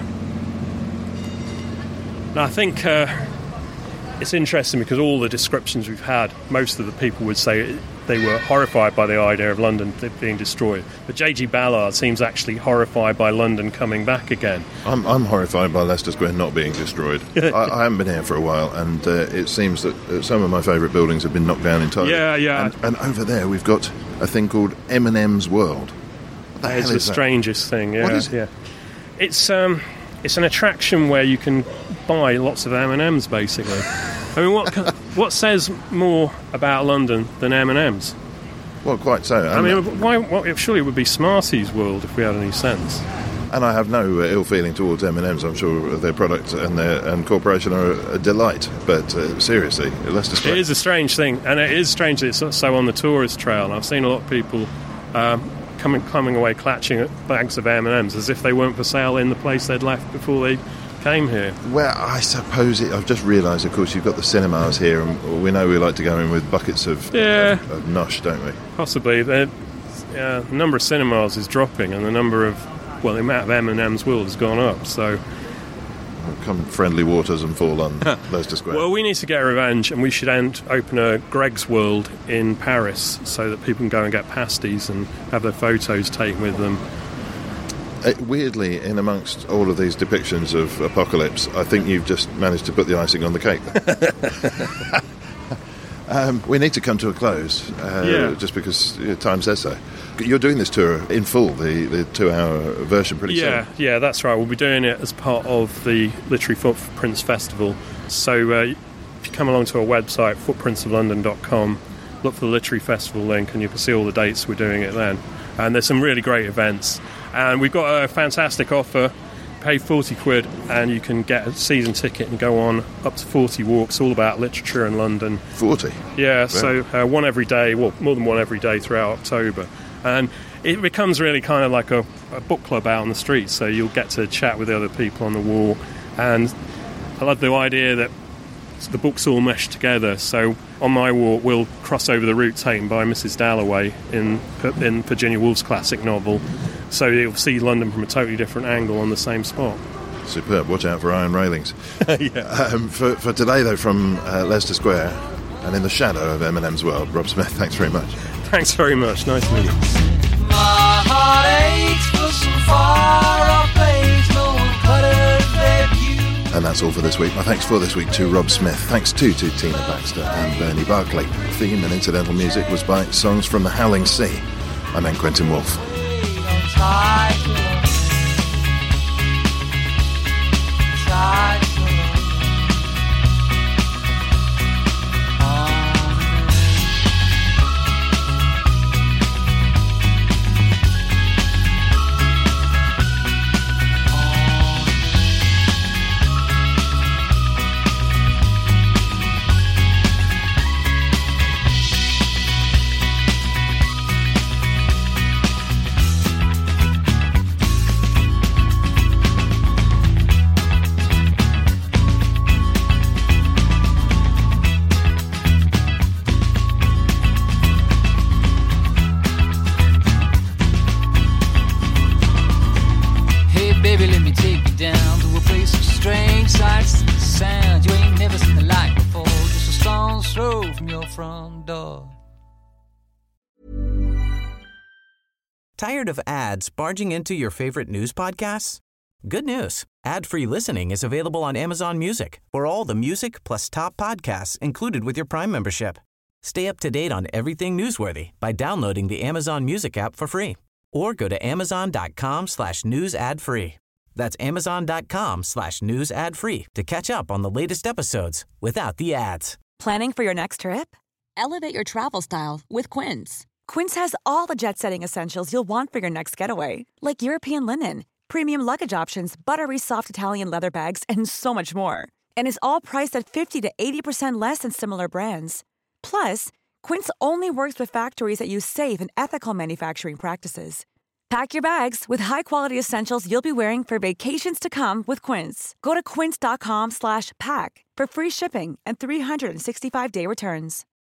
Now, I think it's interesting because all the descriptions we've had, most of the people would say they were horrified by the idea of London being destroyed. But J.G. Ballard seems actually horrified by London coming back again. I'm horrified by Leicester Square not being destroyed. I haven't been here for a while, and it seems that some of my favourite buildings have been knocked down entirely. Yeah. And over there we've got a thing called M&M's World. What the hell is that? It's the strangest thing, yeah. What is it? Yeah. It's an attraction where you can buy lots of M&M's, basically. I mean, what says more about London than M&M's? Well, quite so. I mean, surely it would be Smarties World if we had any sense. And I have no ill feeling towards M&M's. I'm sure their product and corporation are a delight. But seriously, Leicester Square. It is a strange thing, and it is strange that it's so on the tourist trail. And I've seen a lot of people coming away clutching bags of M&M's as if they weren't for sale in the place they'd left before they came here. Well, I suppose I've just realised, of course, you've got the cinemas here, and we know we like to go in with buckets of nosh, don't we? Possibly. The number of cinemas is dropping, and the amount of M&M's World has gone up, so... Come friendly waters and fall on Leicester Square. Well, we need to get revenge, and we should open a Greg's World in Paris so that people can go and get pasties and have their photos taken with them. Weirdly, in amongst all of these depictions of apocalypse, I think you've just managed to put the icing on the cake there. We need to come to a close, just because time says so. You're doing this tour in full, the 2-hour version, pretty soon. Yeah, that's right. We'll be doing it as part of the Literary Footprints Festival. So if you come along to our website, footprintsoflondon.com, look for the Literary Festival link, and you can see all the dates we're doing it then. And there's some really great events. And we've got a fantastic offer pay 40 quid and you can get a season ticket and go on up to 40 walks, all about literature in London. 40? Yeah, so one every day, well, more than one every day throughout October. And it becomes really kind of like a book club out on the street, so you'll get to chat with the other people on the wall. And I love the idea that the books all mesh together. So on my walk, we'll cross over the route taken by Mrs. Dalloway in Virginia Woolf's classic novel. So you'll see London from a totally different angle on the same spot. Superb. Watch out for iron railings. Yeah. For today, though, from Leicester Square and in the shadow of Eminem's world, Rob Smith, thanks very much. Thanks very much. Nice to meet you. My heart aches for some far-off place, no one clutters their view. And that's all for this week. My thanks for this week to Rob Smith. Thanks too to Tina Baxter and Bernie Barclay. Theme and incidental music was by Songs from the Howling Sea. I'm N. Quentin Woolf. Baby, let me take you down to a place of strange sights and sounds. You ain't never seen the like before. Just a stone's throw from your front door. Tired of ads barging into your favorite news podcasts? Good news. Ad-free listening is available on Amazon Music for all the music plus top podcasts included with your Prime membership. Stay up to date on everything newsworthy by downloading the Amazon Music app for free. Or go to amazon.com/news ad free. That's amazon.com/news ad free to catch up on the latest episodes without the ads. Planning for your next trip? Elevate your travel style with Quince. Quince has all the jet-setting essentials you'll want for your next getaway, like European linen, premium luggage options, buttery soft Italian leather bags, and so much more. And is all priced at 50 to 80% less than similar brands. Plus, Quince only works with factories that use safe and ethical manufacturing practices. Pack your bags with high-quality essentials you'll be wearing for vacations to come with Quince. Go to quince.com/pack for free shipping and 365-day returns.